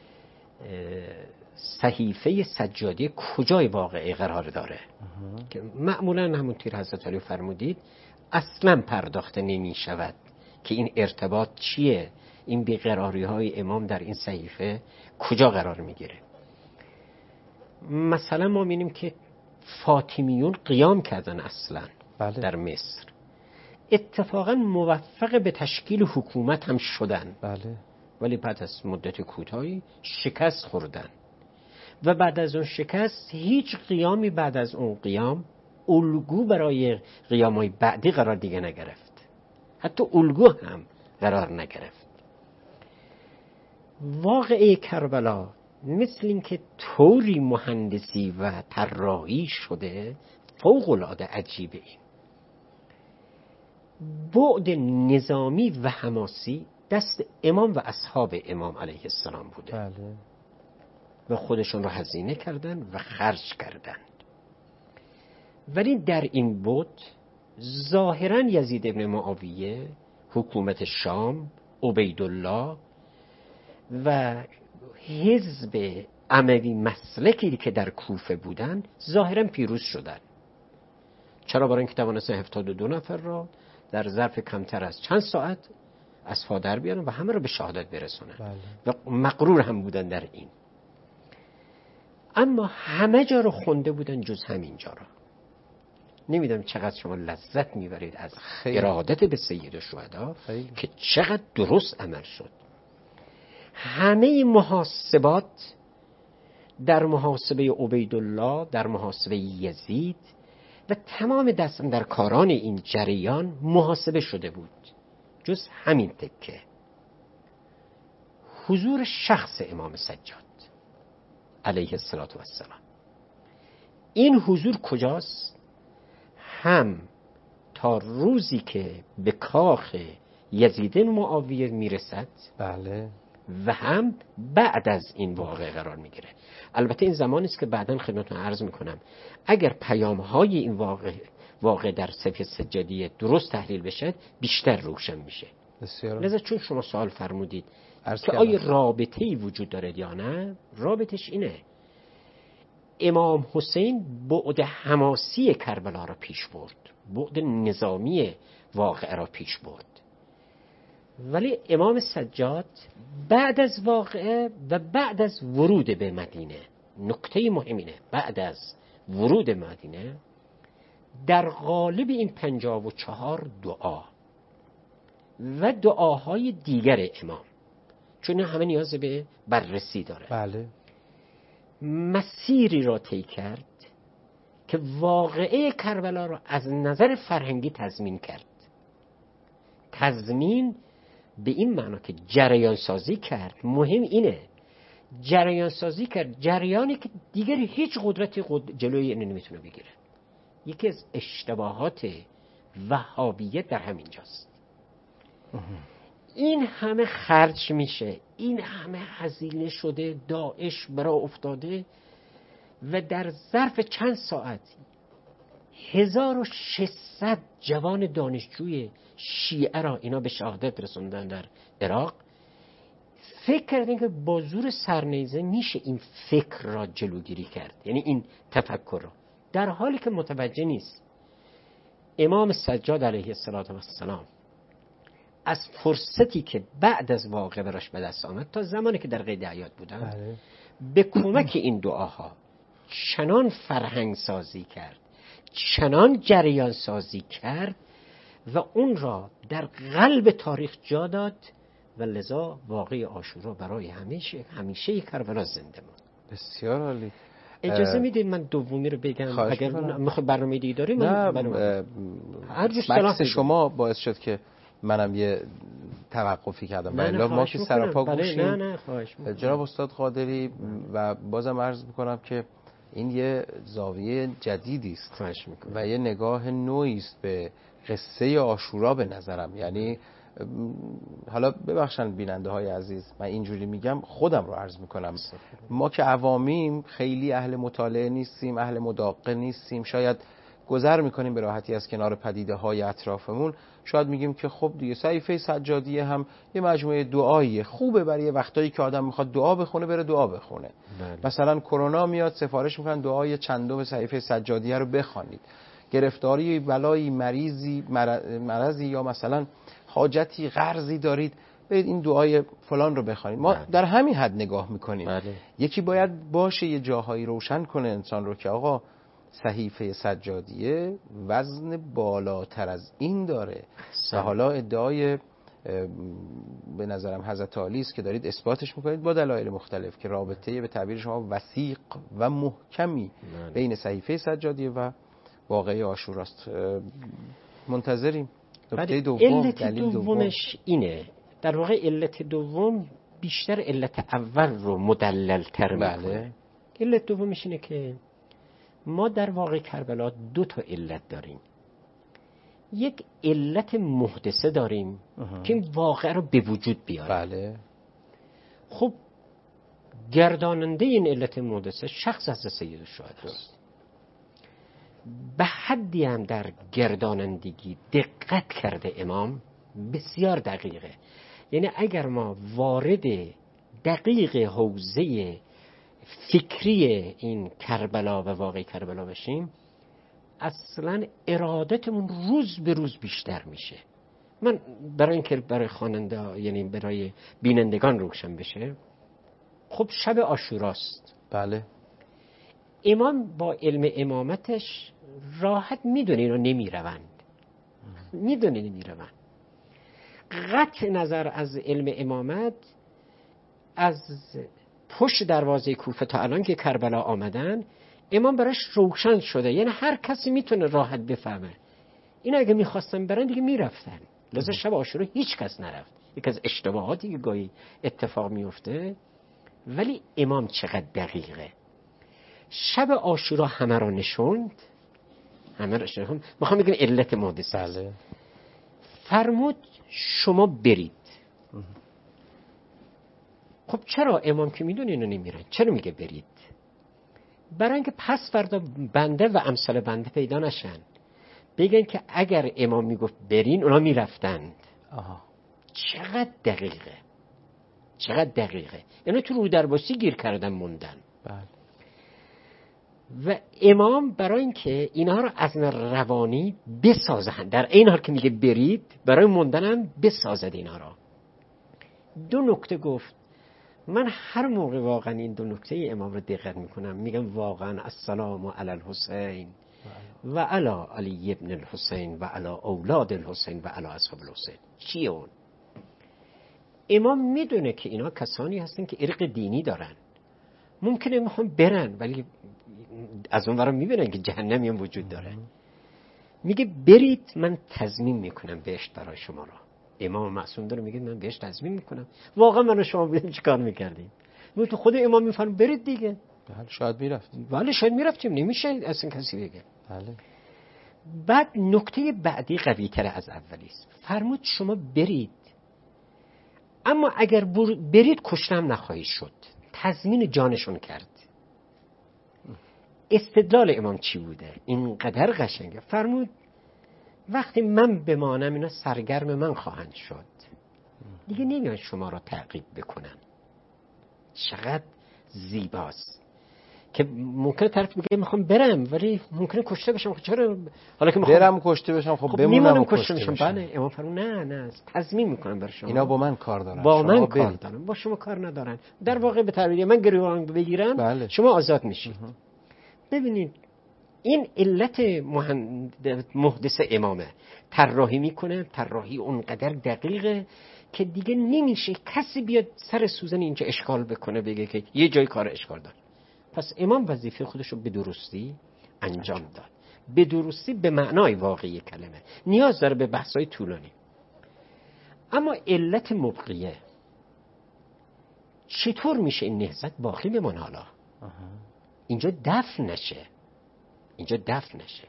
[SPEAKER 5] صحیفه سجادی کجای واقعی قرار داره، که معمولا همونطور حضرت علی فرمودید اصلا پرداخته نمی شود که این ارتباط چیه، این بیقراری های امام در این صحیفه کجا قرار میگیره. مثلا ما می‌بینیم که فاطمیون قیام کردن اصلا، بله. در مصر اتفاقا موفق به تشکیل حکومت هم شدن،
[SPEAKER 1] بله.
[SPEAKER 5] ولی بعد از مدت کوتاهی شکست خوردن و بعد از اون شکست هیچ قیامی بعد از اون قیام الگو برای قیام‌های بعدی قرار دیگه نگرفت، حتی الگو هم قرار نگرفت. واقعه کربلا مثل این که طوری مهندسی و طراحی شده فوق‌العاده عجیبه. این بعد نظامی و حماسی دست امام و اصحاب امام علیه السلام بوده،
[SPEAKER 1] بله.
[SPEAKER 5] و خودشون رو هزینه کردن و خرج کردن. ولی در این بعد ظاهرا یزید ابن معاویه، حکومت شام، عبیدالله و حزب اموی مسلکی که در کوفه بودن ظاهرا پیروز شدن. چرا؟ برای اینکه توانستن 72 نفر را در ظرف کمتر از چند ساعت از فادر بیارن و همه رو به شهادت برسونن، بله. و مغرور هم بودن در این. اما همه جا رو خونده بودن جز همین جا رو. نمیدونم چقدر شما لذت میبرید از ارادت به سید الشهدا که چقدر درست عمل شد. همه محاسبات در محاسبه عبیدالله، در محاسبه یزید و تمام دست در کاران این جریان محاسبه شده بود، جز همین تکه، حضور شخص امام سجاد علیه السلام. این حضور کجاست؟ هم تا روزی که به کاخ یزید معاویه میرسد،
[SPEAKER 1] بله،
[SPEAKER 5] و هم بعد از این واقعه قرار میگیره. البته این زمانی است که بعداً خدمتتون عرض میکنم اگر پیام‌های این واقعه در صفحه سجادیه درست تحلیل بشه بیشتر روشن میشه. لذا چون شما سوال فرمودید که آیا رابطه‌ای وجود داره یا نه، رابطش اینه امام حسین بعد حماسی کربلا را پیش برد، بعد نظامی واقعه را پیش برد. ولی امام سجاد بعد از واقعه و بعد از ورود به مدینه، نکته مهم اینه، بعد از ورود مدینه در قالب این 54 دعا و دعاهای دیگر امام، چون همه نیاز به بررسی داره،
[SPEAKER 1] بله،
[SPEAKER 5] مسیری را طی کرد که واقعه کربلا را از نظر فرهنگی تضمین کرد. تضمین به این معنا که جریان سازی کرد. مهم اینه جریان سازی کرد، جریانی که دیگر هیچ قدرتی جلوی این نمیتونه بگیره. یکی از اشتباهات وهابیه در همین جاست. این همه خرج میشه، این همه هزینه شده، داعش برا افتاده و در ظرف چند ساعت 1600 جوان دانشجوی شیعه را اینا به شهادت رسوندن در عراق. فکر کردن که با زور سرنیزه میشه این فکر را جلوگیری کرد، یعنی این تفکر را، در حالی که متوجه نیست امام سجاد علیه السلام از فرصتی که بعد از واقعه براش به دست آمد تا زمانی که در قید حیات بودن به کمک این دعاها چنان فرهنگ سازی کرد، چنان جریان سازی کرد و اون را در قلب تاریخ جا داد و لذا واقعه عاشورا برای همیشه کربلا زنده ماند.
[SPEAKER 1] بسیار عالی.
[SPEAKER 5] اجازه میدید من دومی رو بگم؟ اگر میخواد برنامه دیگه داری
[SPEAKER 1] من بحث شما باعث شد که منم یه توقفی کردم، ولی ما که سراپا گوشیم. جناب استاد قادری و بازم عرض میکنم که این یه زاویه جدیدی است و یه نگاه نوعی است به قصه عاشورا به نظرم. یعنی حالا ببخشن بیننده های عزیز من اینجوری میگم، خودم رو عرض میکنم، ما که عوامیم خیلی اهل مطالعه نیستیم، اهل مداقه نیستیم، شاید گذر میکنیم به راحتی از کنار پدیده های اطرافمون، شاید میگیم که خب دیگه صحیفه سجادیه هم یه مجموعه دعاییه، خوبه برای وقتایی که آدم میخواد دعا بخونه بره دعا بخونه. مثلا کرونا میاد سفارش میکنن دعای چندم صحیفه سجادیه رو بخوانید، گرفتاری بلایی مرضی یا مثلا حاجتی قرضی دارید برید این دعای فلان رو بخوانید. ما در همین حد نگاه میکنیم. یکی باید باشه یه جاهایی روشن کنه انسان رو که آقا صحیفه سجادیه وزن بالاتر از این داره و حالا ادعای به نظرم حضرت عالی است که دارید اثباتش میکنید با دلایل مختلف که رابطه به تعبیر شما وثیق و محکمی بین صحیفه سجادیه و واقعه عاشوراست. منتظریم. نکته دوم، دلیل
[SPEAKER 5] دومش اینه، در واقع علت دوم بیشتر علت اول رو مدلل‌تر میکنه. علت دومش اینه که ما در واقع کربلا 2 تا علت داریم. یک علت محدثه داریم که این واقعه رو به وجود بیاره. خب گرداننده این علت محدثه شخص حضرت سید الشهدا است. به حدی هم در گردانندگی دقت کرده امام، بسیار دقیقه. یعنی اگر ما وارد دقیق حوزه فکری این کربلا و واقعی کربلا بشیم، اصلا ارادتمون روز به روز بیشتر میشه. من برای اینکه برای خواننده یعنی برای بینندگان روشن بشه، خب شب عاشوراست.
[SPEAKER 1] بله.
[SPEAKER 5] امام با علم امامتش راحت میدونه اینو نمیروند، میدونه نمیروند. قطع نظر از علم امامت، از پشت دروازه کوفه تا الان که کربلا آمدن، امام براش روشن شده. یعنی هر کسی میتونه راحت بفهمه. اینا اگه میخواستن برن دیگه میرفتن. لذا شب عاشورا هیچ کس نرفت. یک از اشتباهاتی که گاهی اتفاق میفته. ولی امام چقدر دقیقه. شب عاشورا همه را نشوند. میخوام بگم علت محدثه. فرمود شما برید. خب چرا امام که میدونه اینو نمیرن؟ چرا میگه برید؟ برای اینکه پس فردا بنده و امثال بنده پیدا نشن بگن که اگر امام میگفت برین اونا میرفتند. چقدر دقیقه، چقدر دقیقه. یعنی تو رو درباسی گیر کردن موندن. و امام برای اینکه اینها رو از روانی بسازن، در این حال که میگه برید، برای موندنم بسازد اینها را. دو نکته گفت. من هر موقع واقعا این دو نکته امام رو دقت میکنم، میگم واقعا السلام علی الحسین و علی علی ابن الحسین و علی اولاد الحسین و علی اصحاب الحسین. چیه اون؟ امام میدونه که اینا کسانی هستن که ارق دینی دارن، ممکنه میخوان برن ولی از اون ورا میبینن که جهنمی هم وجود داره. میگه برید، من تضمین میکنم بهشت برای شما را. امام معصوم داره میگه من بهشت تضمین میکنم. واقعا من و شما بودیم چیکار میکردیم؟ میگه تو خود امام میفرمه برید دیگه.
[SPEAKER 1] بله شاید میرفتیم.
[SPEAKER 5] بله شاید میرفتیم، نمیشه اصلا کسی بگه.
[SPEAKER 1] بله.
[SPEAKER 5] بعد نکته بعدی قوی تر از اولی است. فرمود شما برید، اما اگر برید کشتم نخواهید شد. تضمین جانشون کرد. استدلال امام چی بوده؟ اینقدر قشنگه. فرمود وقتی من بمانم اینا سرگرم من خواهند شد، دیگه نمیان شما را تعقیب بکنن. چقدر زیباست که ممکنه طرف بگه میخوام برم ولی ممکنه کشته بشم. چرا حالا که میخوام
[SPEAKER 1] برم کشته بشم؟ خب بمونم و کشته بشم.
[SPEAKER 5] بله امام فرمود نه تضمین میکنم برای شما.
[SPEAKER 1] اینا با من کار دارن،
[SPEAKER 5] با من کار دارن، با شما کار ندارن. در واقع به تعبیر من گروگان بگیرم
[SPEAKER 1] بله.
[SPEAKER 5] شما آزاد میشید. ببینید این علت محدث امامه. طراحی میکنه، طراحی اونقدر دقیقه که دیگه نمیشه کسی بیاد سر سوزن اینجا اشکال بکنه بگه که یه جای کار اشکال داره. پس امام وظیفه خودش رو به درستی انجام داد. به درستی به معنای واقعی کلمه. نیاز داره به بحث‌های طولانی. اما علت مبقیه، چطور میشه این نهضت باقی بمونه؟ حالا اینجا دفن نشه.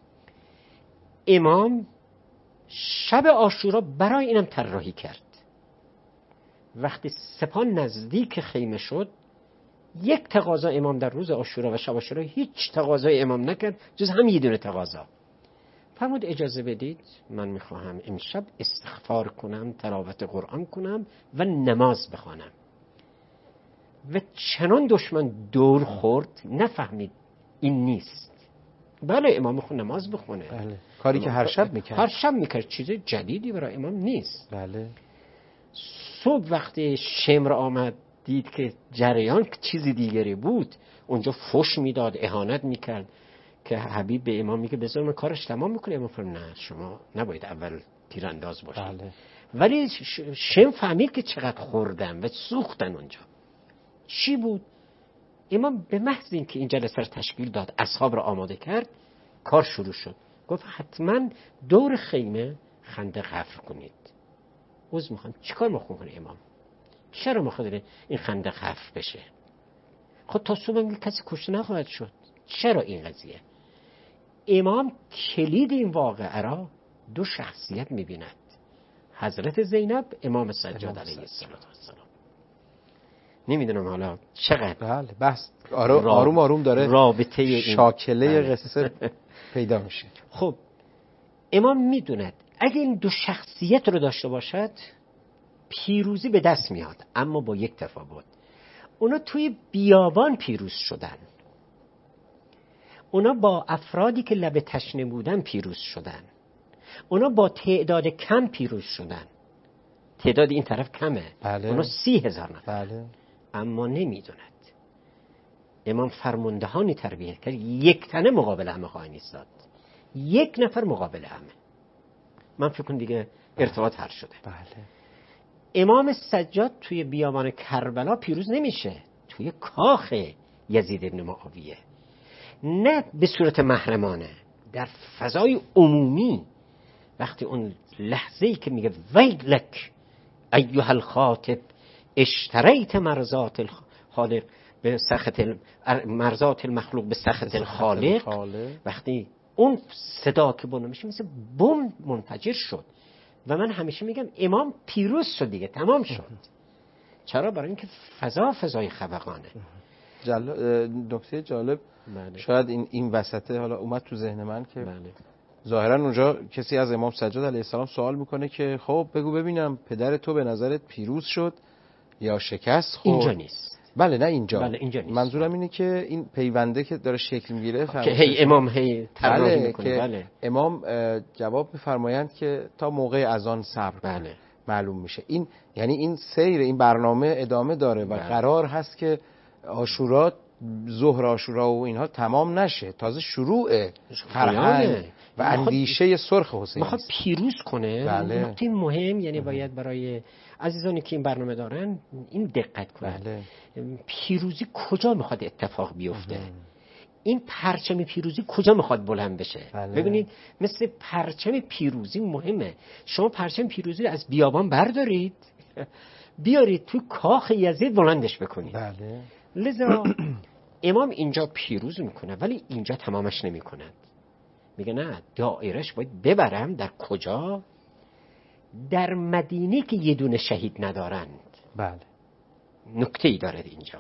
[SPEAKER 5] امام شب عاشورا برای اینم طراحی کرد. وقتی سپاه نزدیک خیمه شد، یک تقاضا امام در روز عاشورا و شب عاشورا هیچ تقاضای امام نکرد جز هم یه دونه تقاضا. فرمود اجازه بدید من میخواهم امشب استغفار کنم، تلاوت قرآن کنم و نماز بخوانم. و چنان دشمن دور خورد نفهمید این نیست. بله امام خود نماز بخونه.
[SPEAKER 1] بله. کاری که هر شب میکرد.
[SPEAKER 5] چیز جدیدی برای امام نیست.
[SPEAKER 1] بله.
[SPEAKER 5] صبح وقتی شمر آمد دید که جریان چیزی دیگری بود، اونجا فحش میداد، اهانت میکرد که حبیب به امام میگه بذار من کارش تمام میکنه. امام فرمود نه شما نباید اول تیرانداز باشید.
[SPEAKER 1] بله.
[SPEAKER 5] ولی شم فهمید که چقدر خوردن و سوختن اونجا. چی بود؟ امام به محض این که این جلسه رو تشکیل داد، اصحاب رو آماده کرد، کار شروع شد. گفت حتما دور خیمه خندق حفر کنید. عذر میخوام چیکار میخوام امام؟ چرا میخواد این خندق حفر بشه؟ خود تا صبح میگه کسی کشته نخواهد شد. چرا این قضیه؟ امام کلید این واقعه را دو شخصیت میبیند، حضرت زینب، امام سجاد علیه السلام. نمیدونم حالا چقدر
[SPEAKER 1] بله بحث آروم آروم داره
[SPEAKER 5] رابطه این
[SPEAKER 1] شاکله قصه پیدا میشه.
[SPEAKER 5] خب امام میدوند اگه این دو شخصیت رو داشته باشد پیروزی به دست میاد، اما با یک تفاوت. اونا توی بیابان پیروز شدن، اونا با افرادی که لب تشنه بودن پیروز شدن، اونا با تعداد کم پیروز شدن. تعداد این طرف کمه.
[SPEAKER 1] بله.
[SPEAKER 5] اونا 30,000 نفر.
[SPEAKER 1] بله.
[SPEAKER 5] اما نمیدوند امام فرماندهانی تربیت کرد یک تنه مقابل همه خواهی ایستاد، یک نفر مقابل همه. من فکر کنم دیگه ارتباط حل شده.
[SPEAKER 1] بله.
[SPEAKER 5] امام سجاد توی بیابان کربلا پیروز نمیشه، توی کاخ یزید ابن معاویه، نه به صورت محرمانه، در فضای عمومی. وقتی اون لحظه‌ای که میگه ویلک ایها الخاطب اشتریت مرضات الخالق به سخط مرضات المخلوق به سخط الخالق، وقتی اون صدا که بلند میشه مثل بم منفجر شد. و من همیشه میگم امام پیروز شد دیگه، تمام شد. چرا؟ برای اینکه فضای خفقانه.
[SPEAKER 1] نکته جالب
[SPEAKER 5] بله.
[SPEAKER 1] شاید این وسطه حالا اومد تو ذهن من که
[SPEAKER 5] بله.
[SPEAKER 1] ظاهرا اونجا کسی از امام سجاد علیه السلام سوال میکنه که خب بگو ببینم پدر تو به نظرت پیروز شد یا شکست خورد؟
[SPEAKER 5] اینجا نیست.
[SPEAKER 1] بله نه اینجا.
[SPEAKER 5] بله اینجا نیست.
[SPEAKER 1] منظورم اینه که این پیونده که داره شکل میگیره
[SPEAKER 5] که هی امام هی طراحی میکنه.
[SPEAKER 1] که
[SPEAKER 5] بله.
[SPEAKER 1] امام جواب میفرمایند که تا موقع اذان صبر کن.
[SPEAKER 5] بله.
[SPEAKER 1] معلوم میشه این یعنی این سیر این برنامه ادامه داره و
[SPEAKER 5] بله.
[SPEAKER 1] قرار هست که عاشورا ظهر عاشورا و اینها تمام نشه، تازه شروع فرهنگ و اندیشه سرخ حسین
[SPEAKER 5] میخواد پیروز کنه.
[SPEAKER 1] بله.
[SPEAKER 5] نکته مهم یعنی باید برای عزیزانی که این برنامه دارن این دقت کنن.
[SPEAKER 1] بله.
[SPEAKER 5] پیروزی کجا میخواد اتفاق بیفته؟ این پرچم پیروزی کجا میخواد بلند بشه؟
[SPEAKER 1] بله.
[SPEAKER 5] ببینید مثل پرچم پیروزی مهمه. شما پرچم پیروزی رو از بیابان بردارید بیارید تو کاخ یزید بلندش بکنید.
[SPEAKER 1] بله.
[SPEAKER 5] لذا امام اینجا پیروز میکنه ولی اینجا تمامش نمیکنه. میگه نه، دایرش باید ببرم در کجا؟ در مدینه که یه دونه شهید ندارند.
[SPEAKER 1] بله.
[SPEAKER 5] نکته ای داره اینجا.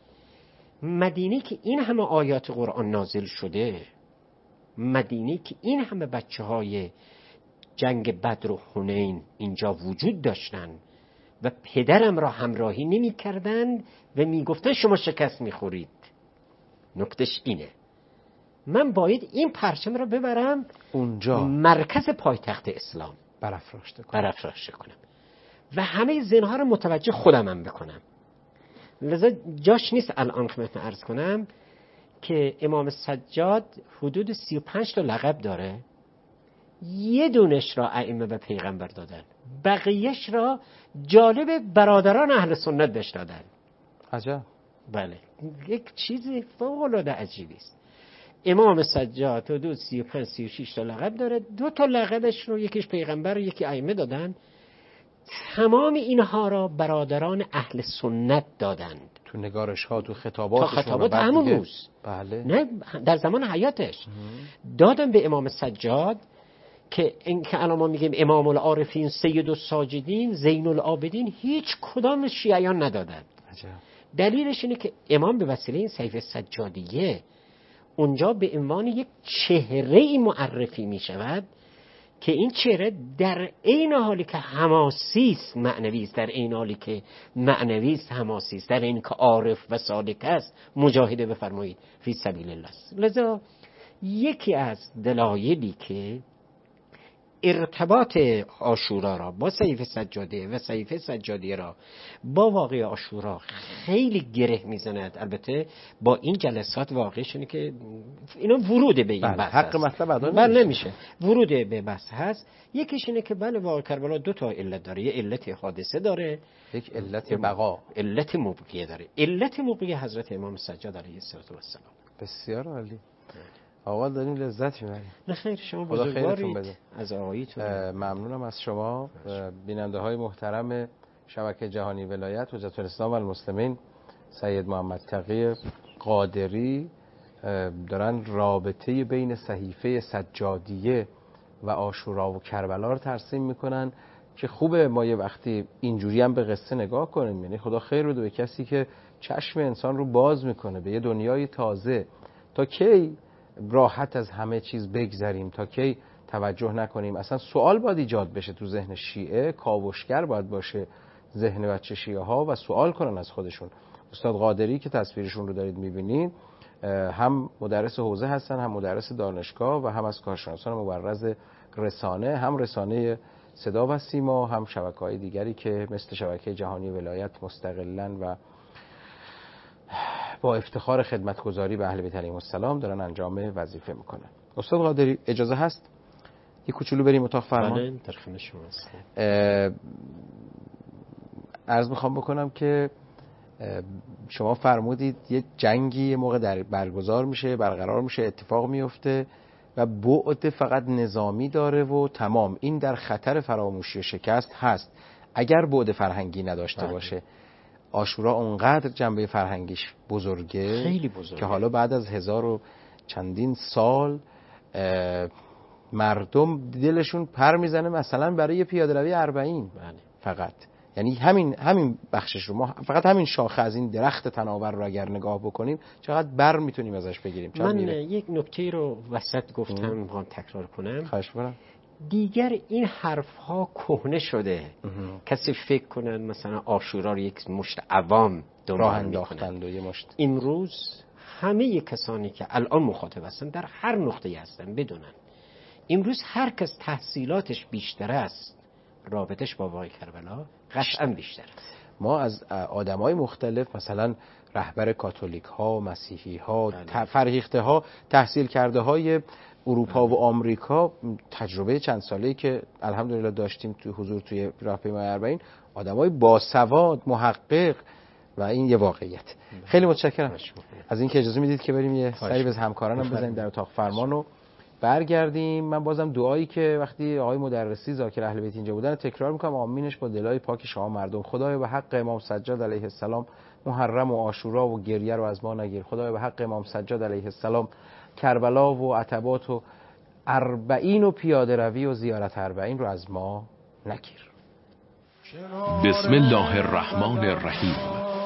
[SPEAKER 5] مدینه که این همه آیات قرآن نازل شده، مدینه که این همه بچه های جنگ بدر و حنین اینجا وجود داشتن و پدرم را همراهی نمی کردن و می گفتن شما شکست می خورید. نکتش اینه، من باید این پرچم را ببرم
[SPEAKER 1] اونجا
[SPEAKER 5] مرکز پایتخت اسلام
[SPEAKER 1] برافراشته کنم
[SPEAKER 5] و همه ذهنها را متوجه خودمم بکنم. لذا جاش نیست الان خدمتتون عرض کنم که امام سجاد حدود 35 تا لقب داره. یه دونش را ائمه به پیغمبر دادن، بقیهش را جالب برادران اهل سنت بهش دادن.
[SPEAKER 1] عجب.
[SPEAKER 5] بله، یک چیز فوق‌العاده عجیبی است. امام سجاد حدود 35 36 تا لقب داره. 2 تا لقبش رو یکیش پیغمبر و یکی ائمه دادن. تمام اینها را برادران اهل سنت دادند
[SPEAKER 1] تو نگارش ها، تو خطاباتشون،
[SPEAKER 5] تا خطابات همون روز.
[SPEAKER 1] بله.
[SPEAKER 5] نه در زمان حیاتش دادن به امام سجاد که این که الان ما میگیم امام العارفین، سید الساجدین، زین العابدین، هیچ کدام شیعیان ندادن.
[SPEAKER 1] عجب.
[SPEAKER 5] دلیلش اینه که امام به وسیله این صحیفه سجادیه اونجا به عنوان یک چهره‌ای معرفی میشود که این چهره در عین حالی که حماسی است معنوی است، در عین حالی که معنوی است حماسی است، در عین که عارف و صادق است مجاهده بفرمایید فی سبیل الله. لذا یکی از دلایلی که ارتباط عاشورا را با صحیفه سجاده و صحیفه سجادیه را با واقعه عاشورا خیلی گره میزند. البته با این جلسات واقعش اینه که اینا ورود به این بحث
[SPEAKER 1] حق مطلب
[SPEAKER 5] بله نمیشه، ورود به بحث هست. یکیش اینه که بله واقع کربلا 2 تا علت داره، یه علت حادثه داره،
[SPEAKER 1] یک علت بقا،
[SPEAKER 5] علت مبقیه داره. علت مبقیه حضرت امام سجاد علیه السلام.
[SPEAKER 1] بسیار عالی. آقا داریم لذت میبریم.
[SPEAKER 5] نه خیر، شما بزرگوارید از آقاییتون.
[SPEAKER 1] ممنونم از شما. بیننده های محترم شبکه جهانی ولایت حجت الاسلام و المسلمین سید محمد تقی قادری دارن رابطه بین صحیفه سجادیه و عاشورا و کربلا رو ترسیم میکنن که خوبه ما یه وقتی اینجوری هم به قصه نگاه کنیم. یعنی خدا خیر بده به کسی که چشم انسان رو باز میکنه به یه دنیای تازه. تا کی راحت از همه چیز بگذریم؟ تا کی توجه نکنیم؟ اصلا سوال باید ایجاد بشه تو ذهن شیعه، کاوشگر باید باشه ذهن بچه شیعه ها و سوال کنن از خودشون. استاد قادری که تصویرشون رو دارید میبینید هم مدرس حوزه هستن، هم مدرس دانشگاه و هم از کارشناسان مبرز رسانه، هم رسانه صدا و سیما، هم شبکه‌های دیگری که مثل شبکه جهانی ولایت مستقلاً و با افتخار خدمتگزاری به اهل بیت علیهم السلام دارن انجام وظیفه میکنن. استاد قادری اجازه هست یه کوچولو بریم اتاق فرمان؟
[SPEAKER 5] بله در خدمت شما هستم.
[SPEAKER 1] عرض میخوام بکنم که شما فرمودید یه جنگی یه موقع در برگزار میشه، برقرار میشه، اتفاق میفته و بعد فقط نظامی داره و تمام. این در خطر فراموشی و شکست هست اگر بعد فرهنگی نداشته باشه. عاشورا اونقدر جنبه فرهنگیش بزرگه،
[SPEAKER 5] خیلی بزرگه،
[SPEAKER 1] که حالا بعد از 1000 و چندین سال مردم دلشون پر میزنه مثلا برای پیاده روی 40 فقط. یعنی همین بخشش رو ما فقط همین شاخه از این درخت تناور رو اگر نگاه بکنیم چقدر بر میتونیم ازش بگیریم.
[SPEAKER 5] من یک نکته رو وسط گفتم میخوام تکرار کنم.
[SPEAKER 1] خواهش می‌کنم.
[SPEAKER 5] دیگر این حرفها کهنه شده. کسی فکر کنن مثلا عاشورا رو یک مشت عوام
[SPEAKER 1] راه انداختند و یه مشت.
[SPEAKER 5] امروز همه کسانی که الان مخاطب هستن در هر نقطه‌ای هستن بدونن امروز هر کس تحصیلاتش بیشتر است، رابطش با واقع کربلا قطعا بیشتر است.
[SPEAKER 1] ما از آدمای مختلف، مثلا رهبر کاتولیک ها، مسیحی ها، فرهیخته ها، تحصیل کرده های اروپا و آمریکا، تجربه چند ساله‌ای که الحمدلله داشتیم توی حضور توی راهپیمایی اربعین، آدمای باسواد، محقق، و این یه واقعیت. خیلی متشکرم از اینکه اجازه میدید که بریم یه سری به همکارانم بزنیم در اتاق فرمان و برگردیم. من بازم دعایی که وقتی آقای مدرسی ذاکر اهل بیت اینجا بودن تکرار میکنم، آمینش با دلای پاک شما مردم. خدایا به حق امام سجاد علیه السلام محرم و عاشورا و گریه رو از ما نگیر. خدایا به حق امام سجاد علیه السلام کربلا و عتبات و اربعین و پیاده روی و زیارت اربعین رو از ما نگیر.
[SPEAKER 6] بسم الله الرحمن الرحیم.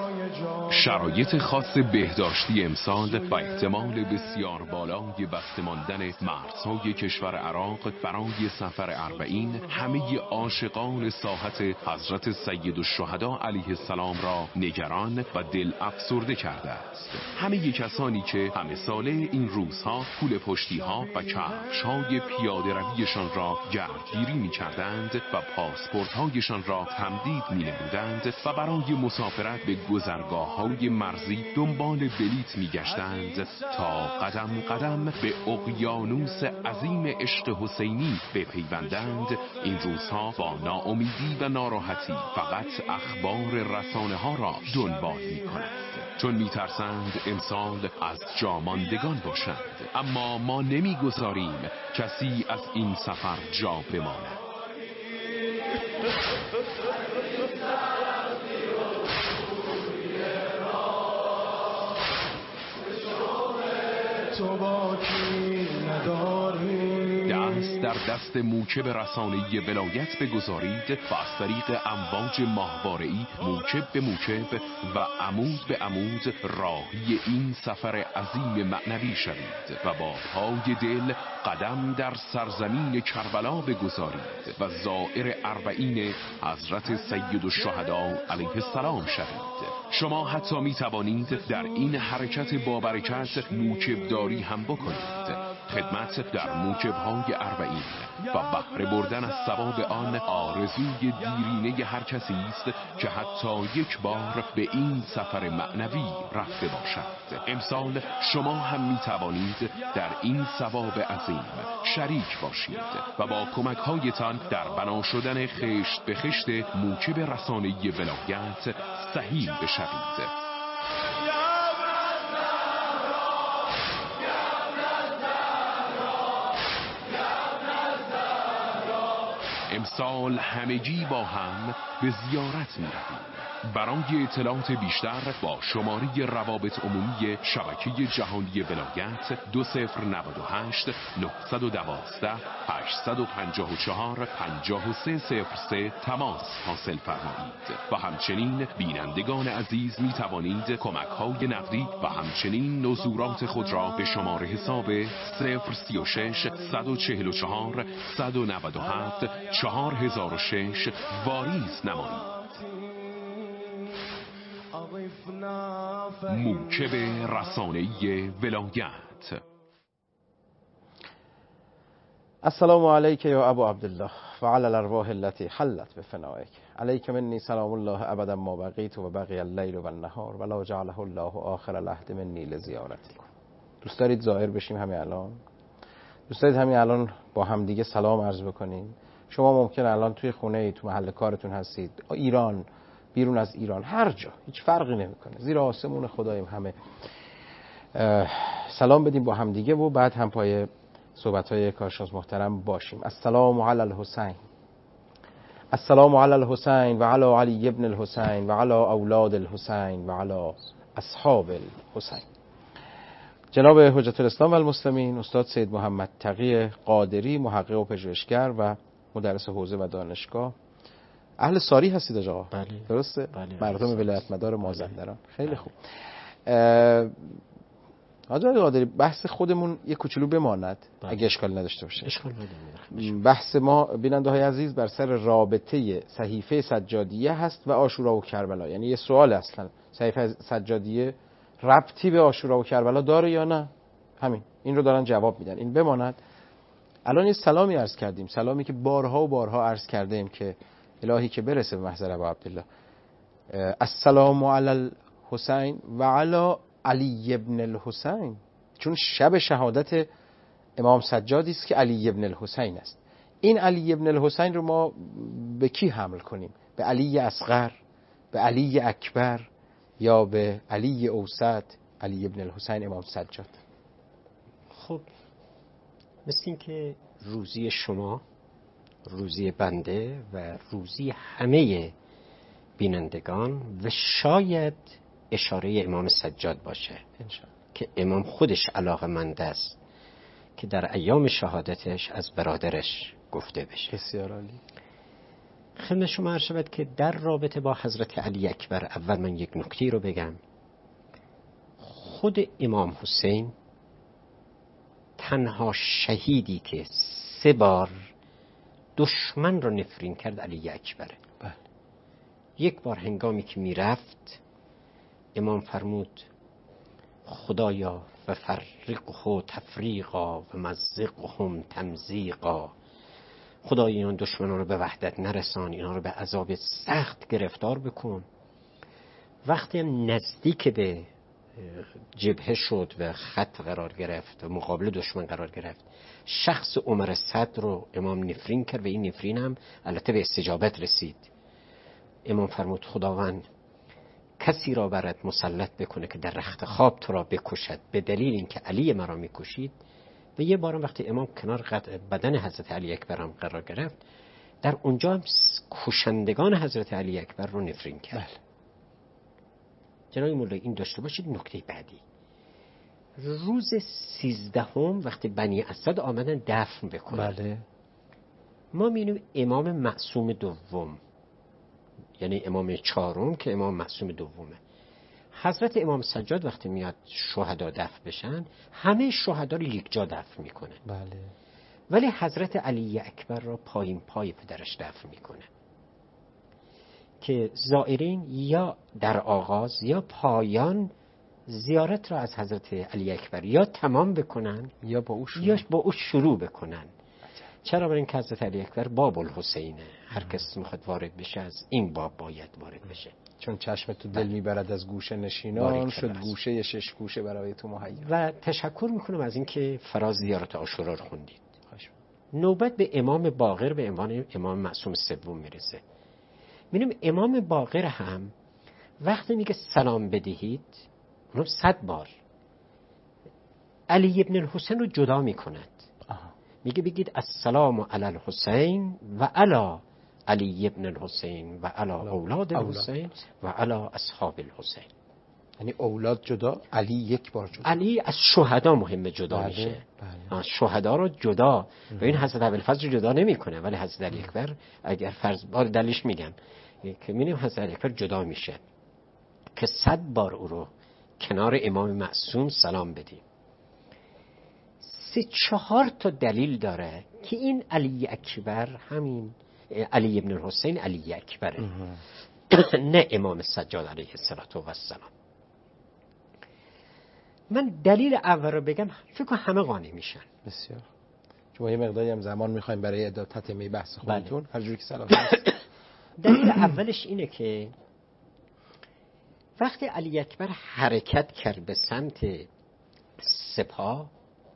[SPEAKER 6] شرایط خاص بهداشتی امسال و احتمال بسیار بالای بسته ماندن مرزهای کشور عراق برای سفر اربعین همه عاشقان ساحت حضرت سیدالشهدا علیه السلام را نگران و دل افسرده کرده است. همه کسانی که همه ساله این روزها پول پشتیها و کفش‌های پیاده رویشان را گردگیری می‌کردند و پاسپورت‌هایشان را تمدید می‌نمودند و برای مسافرت به گذرگاه‌های مرزی دنبال بلیت می‌گشتند تا قدم قدم به اقیانوس عظیم عشق حسینی بپیوندند، این روزها با ناامیدی و ناراحتی فقط اخبار رسانه‌ها را دنبال می‌کنند، چون می‌ترسند امسال از جاماندگان باشند. اما ما نمی‌گذاریم کسی از این سفر جا بماند. دست در دست موکب رسانه‌ای ولایت بگذارید و از طریق امواج ماهواره‌ای موکب به موکب و عمود به عمود راهی این سفر عظیم معنوی شوید و با پای دل قدم در سرزمین کربلا بگذارید و زائر اربعین حضرت سیدالشهدا علیه السلام شوید. شما حتی می توانید در این حرکت بابرکت موکبداری هم بکنید. خدمت در موکب‌های اربعین و بهره بردن از ثواب آن آرزوی دیرینه هر کسی است که حتی یک بار به این سفر معنوی رفته باشد. امسال شما هم می توانید در این ثواب عظیم شریک باشید و با کمک‌هایتان در بنا شدن خشت به خشت موکب رسانه‌ای ولایت سهیم بشوید. امسال همگی با هم به زیارت می رویم. برای اطلاعات بیشتر با شماره روابط عمومی شبکه جهانی ولایت 2098 912 854 5303 تماس حاصل فرمایید و همچنین بینندگان عزیز می توانید کمک‌های نقدی و همچنین نزورات خود را به شماره حساب 036 144 197 4006 واریز نمایید. موکب رسانه‌ای ولایت.
[SPEAKER 1] السلام علیک یا ابو عبدالله و علی الارواح التي حلت بفنائک. علیک منی سلام الله ابدا ما بقیت و بقی اللیل و النهار و لا جعله الله آخر العهد منی لزیارتکم. دوست دارید زائر بشیم همین الان؟ دوست دارید همین الان با هم دیگه سلام عرض بکنیم؟ شما ممکن الان توی خونه ای، تو محل کارتون هستید، ایران، بیرون از ایران، هر جا، هیچ فرقی نمیکنه، زیر آسمون خداییم همه، سلام بدیم با هم دیگه و بعد هم پای صحبت‌های کارشناس محترم باشیم. السلام علی الحسین، السلام علی الحسین و علی علی ابن الحسین و علی اولاد الحسین و علی اصحاب الحسین. جناب حجت الاسلام و المسلمین استاد سید محمد تقی قادری، محقق و پژوهشگر و مدرس حوزه و دانشگاه. اهل ساری هستید آقا؟
[SPEAKER 5] بله.
[SPEAKER 1] درسته؟
[SPEAKER 5] بله.
[SPEAKER 1] مردم ولایت مدار مازندران. خیلی خوب. حاجی قادری بحث خودمون یه کوچولو بماند اگه اشکال نداشته باشه.
[SPEAKER 5] اشکال نداره.
[SPEAKER 1] بحث ما بیننده های عزیز بر سر رابطه صحیفه سجادیه هست و عاشورا و کربلا. یعنی یه سوال اصلا صحیفه سجادیه ربطی به عاشورا و کربلا داره یا نه؟ همین این رو دارن جواب میدن. این بماند. الان یه سلامی عرض کردیم، سلامی که بارها و بارها عرض کردیم که الهی که برسه به محضر ابا عبدالله. السلام علی الحسین و علی علی ابن الحسین، چون شب شهادت امام سجادی است که علی ابن الحسین است. این علی ابن الحسین رو ما به کی حمل کنیم؟ به علی اصغر، به علی اکبر، یا به علی اوسط علی ابن الحسین امام سجاد؟
[SPEAKER 5] خب مثل این که روزی شما، روزی بنده و روزی همه بینندگان و شاید اشاره امام سجاد باشه که امام خودش علاقه‌مند است که در ایام شهادتش از برادرش گفته بشه.
[SPEAKER 1] بسیار عالی.
[SPEAKER 5] خدمت شما عرض شود که در رابطه با حضرت علی اکبر اول من یک نکته رو بگم. خود امام حسین تنها شهیدی که 3 بار دشمن رو نفرین کرد علی اکبره.
[SPEAKER 1] بله.
[SPEAKER 5] یک بار هنگامی که میرفت امام فرمود خدایا و فرقه تفریقا و مزقهم تمزیقا، خدای این دشمنان رو به وحدت نرسان، اینا رو به عذاب سخت گرفتار بکن. وقتی نزدیک به جبهه شد و خط قرار گرفت و مقابل دشمن قرار گرفت، شخص عمر صدر رو امام نفرین کرد و این نفرین هم البته به استجابت رسید. امام فرمود خداوند کسی را برات مسلط بکنه که در رخت خواب تو را بکشد به دلیل اینکه علی مرا میکشید. و یه بارم وقتی امام کنار بدن حضرت علی اکبر هم قرار گرفت، در اونجا هم کشندگان حضرت علی اکبر رو نفرین کرد.
[SPEAKER 1] بله.
[SPEAKER 5] جناب مولا این داشته باشید. نکته بعدی، روز 13 وقتی بنی اسد آمدن دفن بکنن،
[SPEAKER 1] بله.
[SPEAKER 5] ما می‌بینیم امام معصوم دوم، یعنی امام 4 که امام معصوم دومه، حضرت امام سجاد وقتی میاد شهدا دفن بشن، همه شهدا رو یک جا دفن میکنه.
[SPEAKER 1] بله.
[SPEAKER 5] ولی حضرت علی اکبر را پایین پای پدرش دفن میکنه که زائرین یا در آغاز یا پایان زیارت را از حضرت علی اکبر یا تمام بکنن یا با او شروع بکنن. چرا؟ برای اینکه حضرت علی اکبر باب الحسینه، هر کس میخواد وارد بشه از این باب باید وارد بشه،
[SPEAKER 1] چون چشم تو دل میبرد از گوشه نشینان، شد گوشه 6 گوشه برای تو مهیا. و
[SPEAKER 5] تشکر میکنم از اینکه فراز زیارت عاشورا رو خوندید. نوبت به امام باقر به عنوان امام معصوم سوم میرسه. میبینیم امام باقر هم وقتی میگه سلام بدهید، اونم 100 بار علی ابن الحسین رو جدا میکند. میگه بگید السلام علی الحسین و علی علی ابن الحسین و علی اولاد الحسین و علی اصحاب الحسین.
[SPEAKER 1] یعنی اولاد جدا، علی یک بار جدا.
[SPEAKER 5] علی از شهدا مهمه جدا میشه. بله. شهدا رو جدا و این حضرت ابوالفضل رو جدا نمیکنه، ولی حضرت علی اکبر اگر فرض بار دلیلش میگم که میبینیم حضرت علی اکبر جدا میشه که 100 بار او رو کنار امام معصوم سلام بدیم. 3-4 تا دلیل داره که این علی اکبر همین علی ابن الحسین علی اکبره نه امام سجاد علیه السلام. من دلیل اول رو بگم فکر کنم همه قانع میشن.
[SPEAKER 1] بسیار. چون یه مقداری هم زمان میخوایم برای تتمه بحث خودتون. هر جوری که صلاح
[SPEAKER 5] دلیل اولش اینه که وقتی علی اکبر حرکت کرد به سمت سپاه،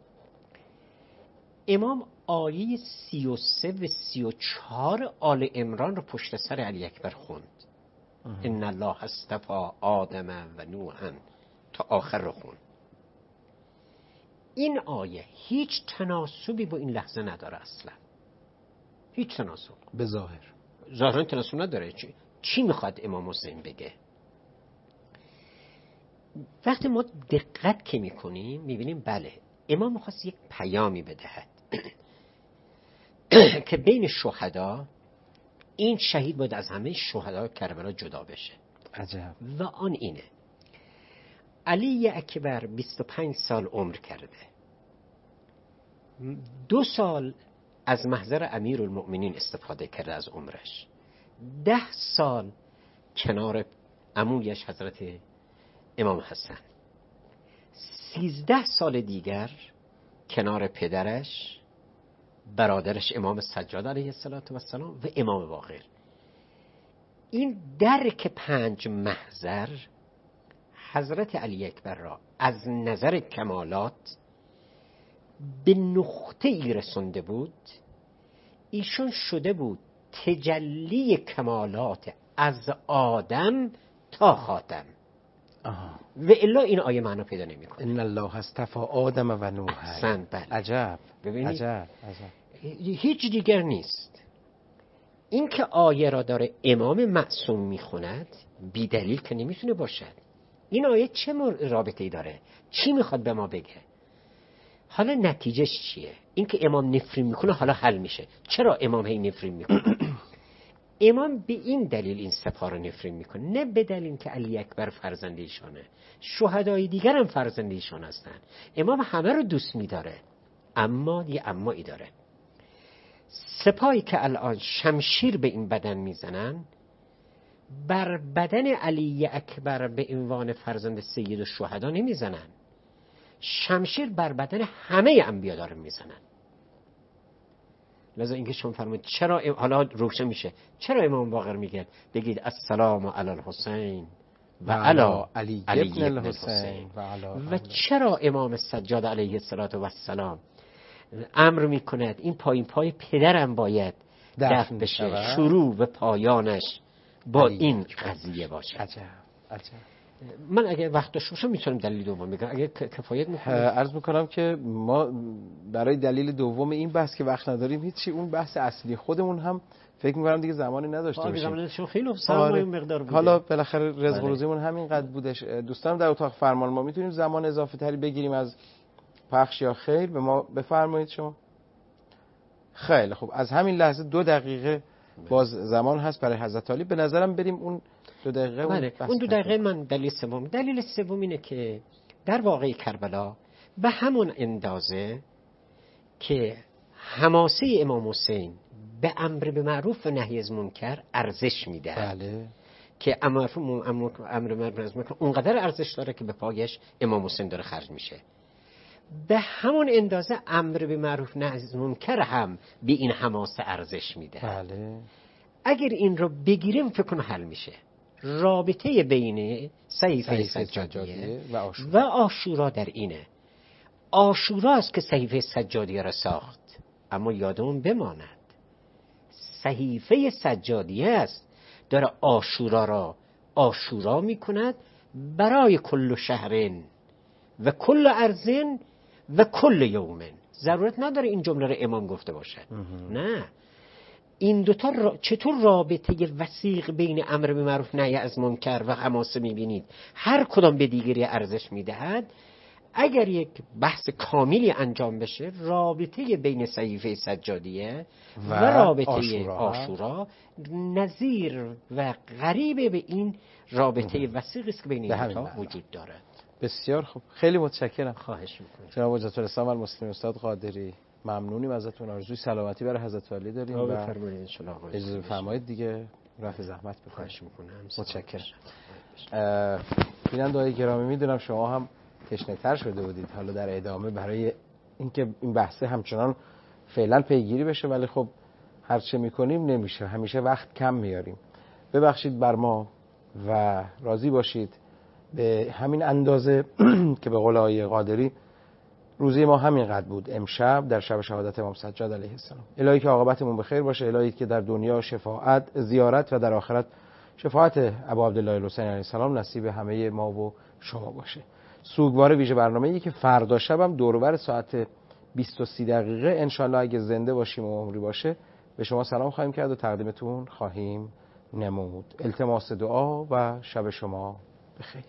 [SPEAKER 5] امام آیه 33 و 34 آل عمران رو پشت سر علی اکبر خوند. ان الله اصطفى آدم و نوحا تا آخر رو خوند. این آیه هیچ تناسبی با این لحظه نداره اصلا. هیچ تناسب.
[SPEAKER 1] به
[SPEAKER 5] ظاهرا تناسب نداره. چی میخواد امام حسین بگه؟ وقتی ما دقت که میکنیم میبینیم بله امام میخواست یک پیامی بدهد که بین شهدا این شهید باید از همه شهدا کربلا جدا بشه.
[SPEAKER 1] عجب.
[SPEAKER 5] و آن اینه علی اکبر 25 سال عمر کرده، 2 سال از محضر امیرالمؤمنین استفاده کرده از عمرش، 10 سال کنار عمویش حضرت امام حسن، 13 سال دیگر کنار پدرش برادرش امام سجاد علیه السلام و امام باقر. این درک 5 محضر حضرت علی اکبر را از نظر کمالات به نقطه ای رسونده بود. ایشون شده بود تجلی کمالات از آدم تا خاتم. و الا این آیه معنا پیدا نمی‌کنه.
[SPEAKER 1] ان الله اصطفى آدم و نوح.
[SPEAKER 5] احسن. بله.
[SPEAKER 1] عجب.
[SPEAKER 5] ببینید
[SPEAKER 1] عجب.
[SPEAKER 5] هیچ دیگر نیست. این که آیه را داره امام معصوم میخوند بی دلیل که نمیتونه باشد. این آیه چه رابطه‌ای داره؟ چی میخواد به ما بگه؟ حالا نتیجهش چیه؟ این که امام نفرین میکنه حالا حل میشه. چرا امام هی نفرین میکنه؟ امام به این دلیل این سپاه رو نفرین میکنه، نه به دلیل که علی اکبر فرزند ایشانه. شهدای دیگر هم فرزند ایشان هستن. امام همه رو دوست میداره، اما یه امایی داره. سپاهی که الان شمشیر به این بدن میزنن، بر بدن علی اکبر به عنوان فرزند سید الشهدا نمیزنن، شمشیر بر بدن همه انبیا دارن میزنن. لذا اینکه شما فرمایید چرا حالا روشن میشه چرا امام باقر میگه بگید السلام علی الحسین و علی ابن الحسین و چرا امام سجاد علیه السلام امر میکند این پای پدرم باید دفن بشه، شروع و پایانش با این قضیه باشه.
[SPEAKER 1] عجب.
[SPEAKER 5] من اگه وقت داشته باشم میتونم دلیل دوم بگم اگه کفایت میکنه.
[SPEAKER 1] عرض میکنم که ما برای دلیل دوم این بحث که وقت نداریم هیچی، اون بحث اصلی خودمون هم فکر میکنم دیگه زمانی نداشته باشیم.
[SPEAKER 5] زمانشون خیلی سرمایه مقدار بوده.
[SPEAKER 1] حالا بالاخره رزق و روزیمون همین قد بودش. دوستانم در اتاق فرمان ما میتونیم زمان اضافه تری بگیریم از پخش یا خیر؟ به ما بفرمایید شما. خیلی خوب، از همین لحظه 2 دقیقه باز زمان هست برای حضرت علی. به نظرم بریم اون 2 دقیقه
[SPEAKER 5] اون 2 دقیقه من دلیل سوم اینه که در واقع کربلا به همون اندازه که حماسه امام حسین به امر به معروف و نهی از منکر ارزش میده.
[SPEAKER 1] بله. که
[SPEAKER 5] امر به معروف اونقدر ارزش داره که به پایش امام حسین داره خرج میشه. به همون اندازه امر به معروف نهی از منکر هم به این حماسه ارزش میده.
[SPEAKER 1] بله.
[SPEAKER 5] اگر این رو بگیریم فکر کنم حل میشه. رابطه بین صحیفه سجادیه و عاشورا در اینه. عاشورا است که صحیفه سجادیه را ساخت، اما یادمون بماند صحیفه سجادیه است داره عاشورا را عاشورا میکند برای کل شهرین و کل ارزین و کل یومن. ضرورت نداره این جمله رو امام گفته باشد. نه، این دوتا چطور رابطه وثیق بین امر به معروف نهی از منکر و حماسه میبینید هر کدام به دیگری ارزش میدهد. اگر یک بحث کاملی انجام بشه، رابطه بین صحیفه سجادیه و رابطه عاشورا نظیر و قریب به این رابطه وثیقی است که بین این دوتا وجود دارد.
[SPEAKER 1] بسیار خوب، خیلی متشکرم.
[SPEAKER 5] خواهش میکنم.
[SPEAKER 1] جناب حجت الاسلام المسلمین استاد قادری، ممنونیم ازتون. آرزوی سلامتی برای حضرت علی داریم و
[SPEAKER 5] بفرمایید ان شاء الله.
[SPEAKER 1] اجازه بفرمایید دیگه رفع زحمت بخواهش
[SPEAKER 5] میکنم.
[SPEAKER 1] متشکرم. بیننده‌های گرامی، میدونم شما هم تشنه‌تر شده بودید حالا در ادامه برای اینکه این بحث همچنان فعلا پیگیری بشه، ولی خب هر چه میکنیم نمیشه، همیشه وقت کم میاریم. ببخشید بر ما و راضی باشید به همین اندازه که به قول آقای قادری روزی ما همین قد بود امشب در شب شهادت امام سجاد علیه السلام. الهی که عاقبتمون بخیر باشه، الهی که در دنیا شفاعت زیارت و در آخرت شفاعت ابا عبدالله الحسین علیه السلام نصیب همه ما و شما باشه. سوگوار ویژه برنامه‌ای که فردا شبم دور و بر ساعت 20:30 ان شاءالله اگه زنده باشیم و عمری باشه به شما سلام خواهیم کرد و تقدیمتون خواهیم نمود. التماس دعا و شب شما بخیر.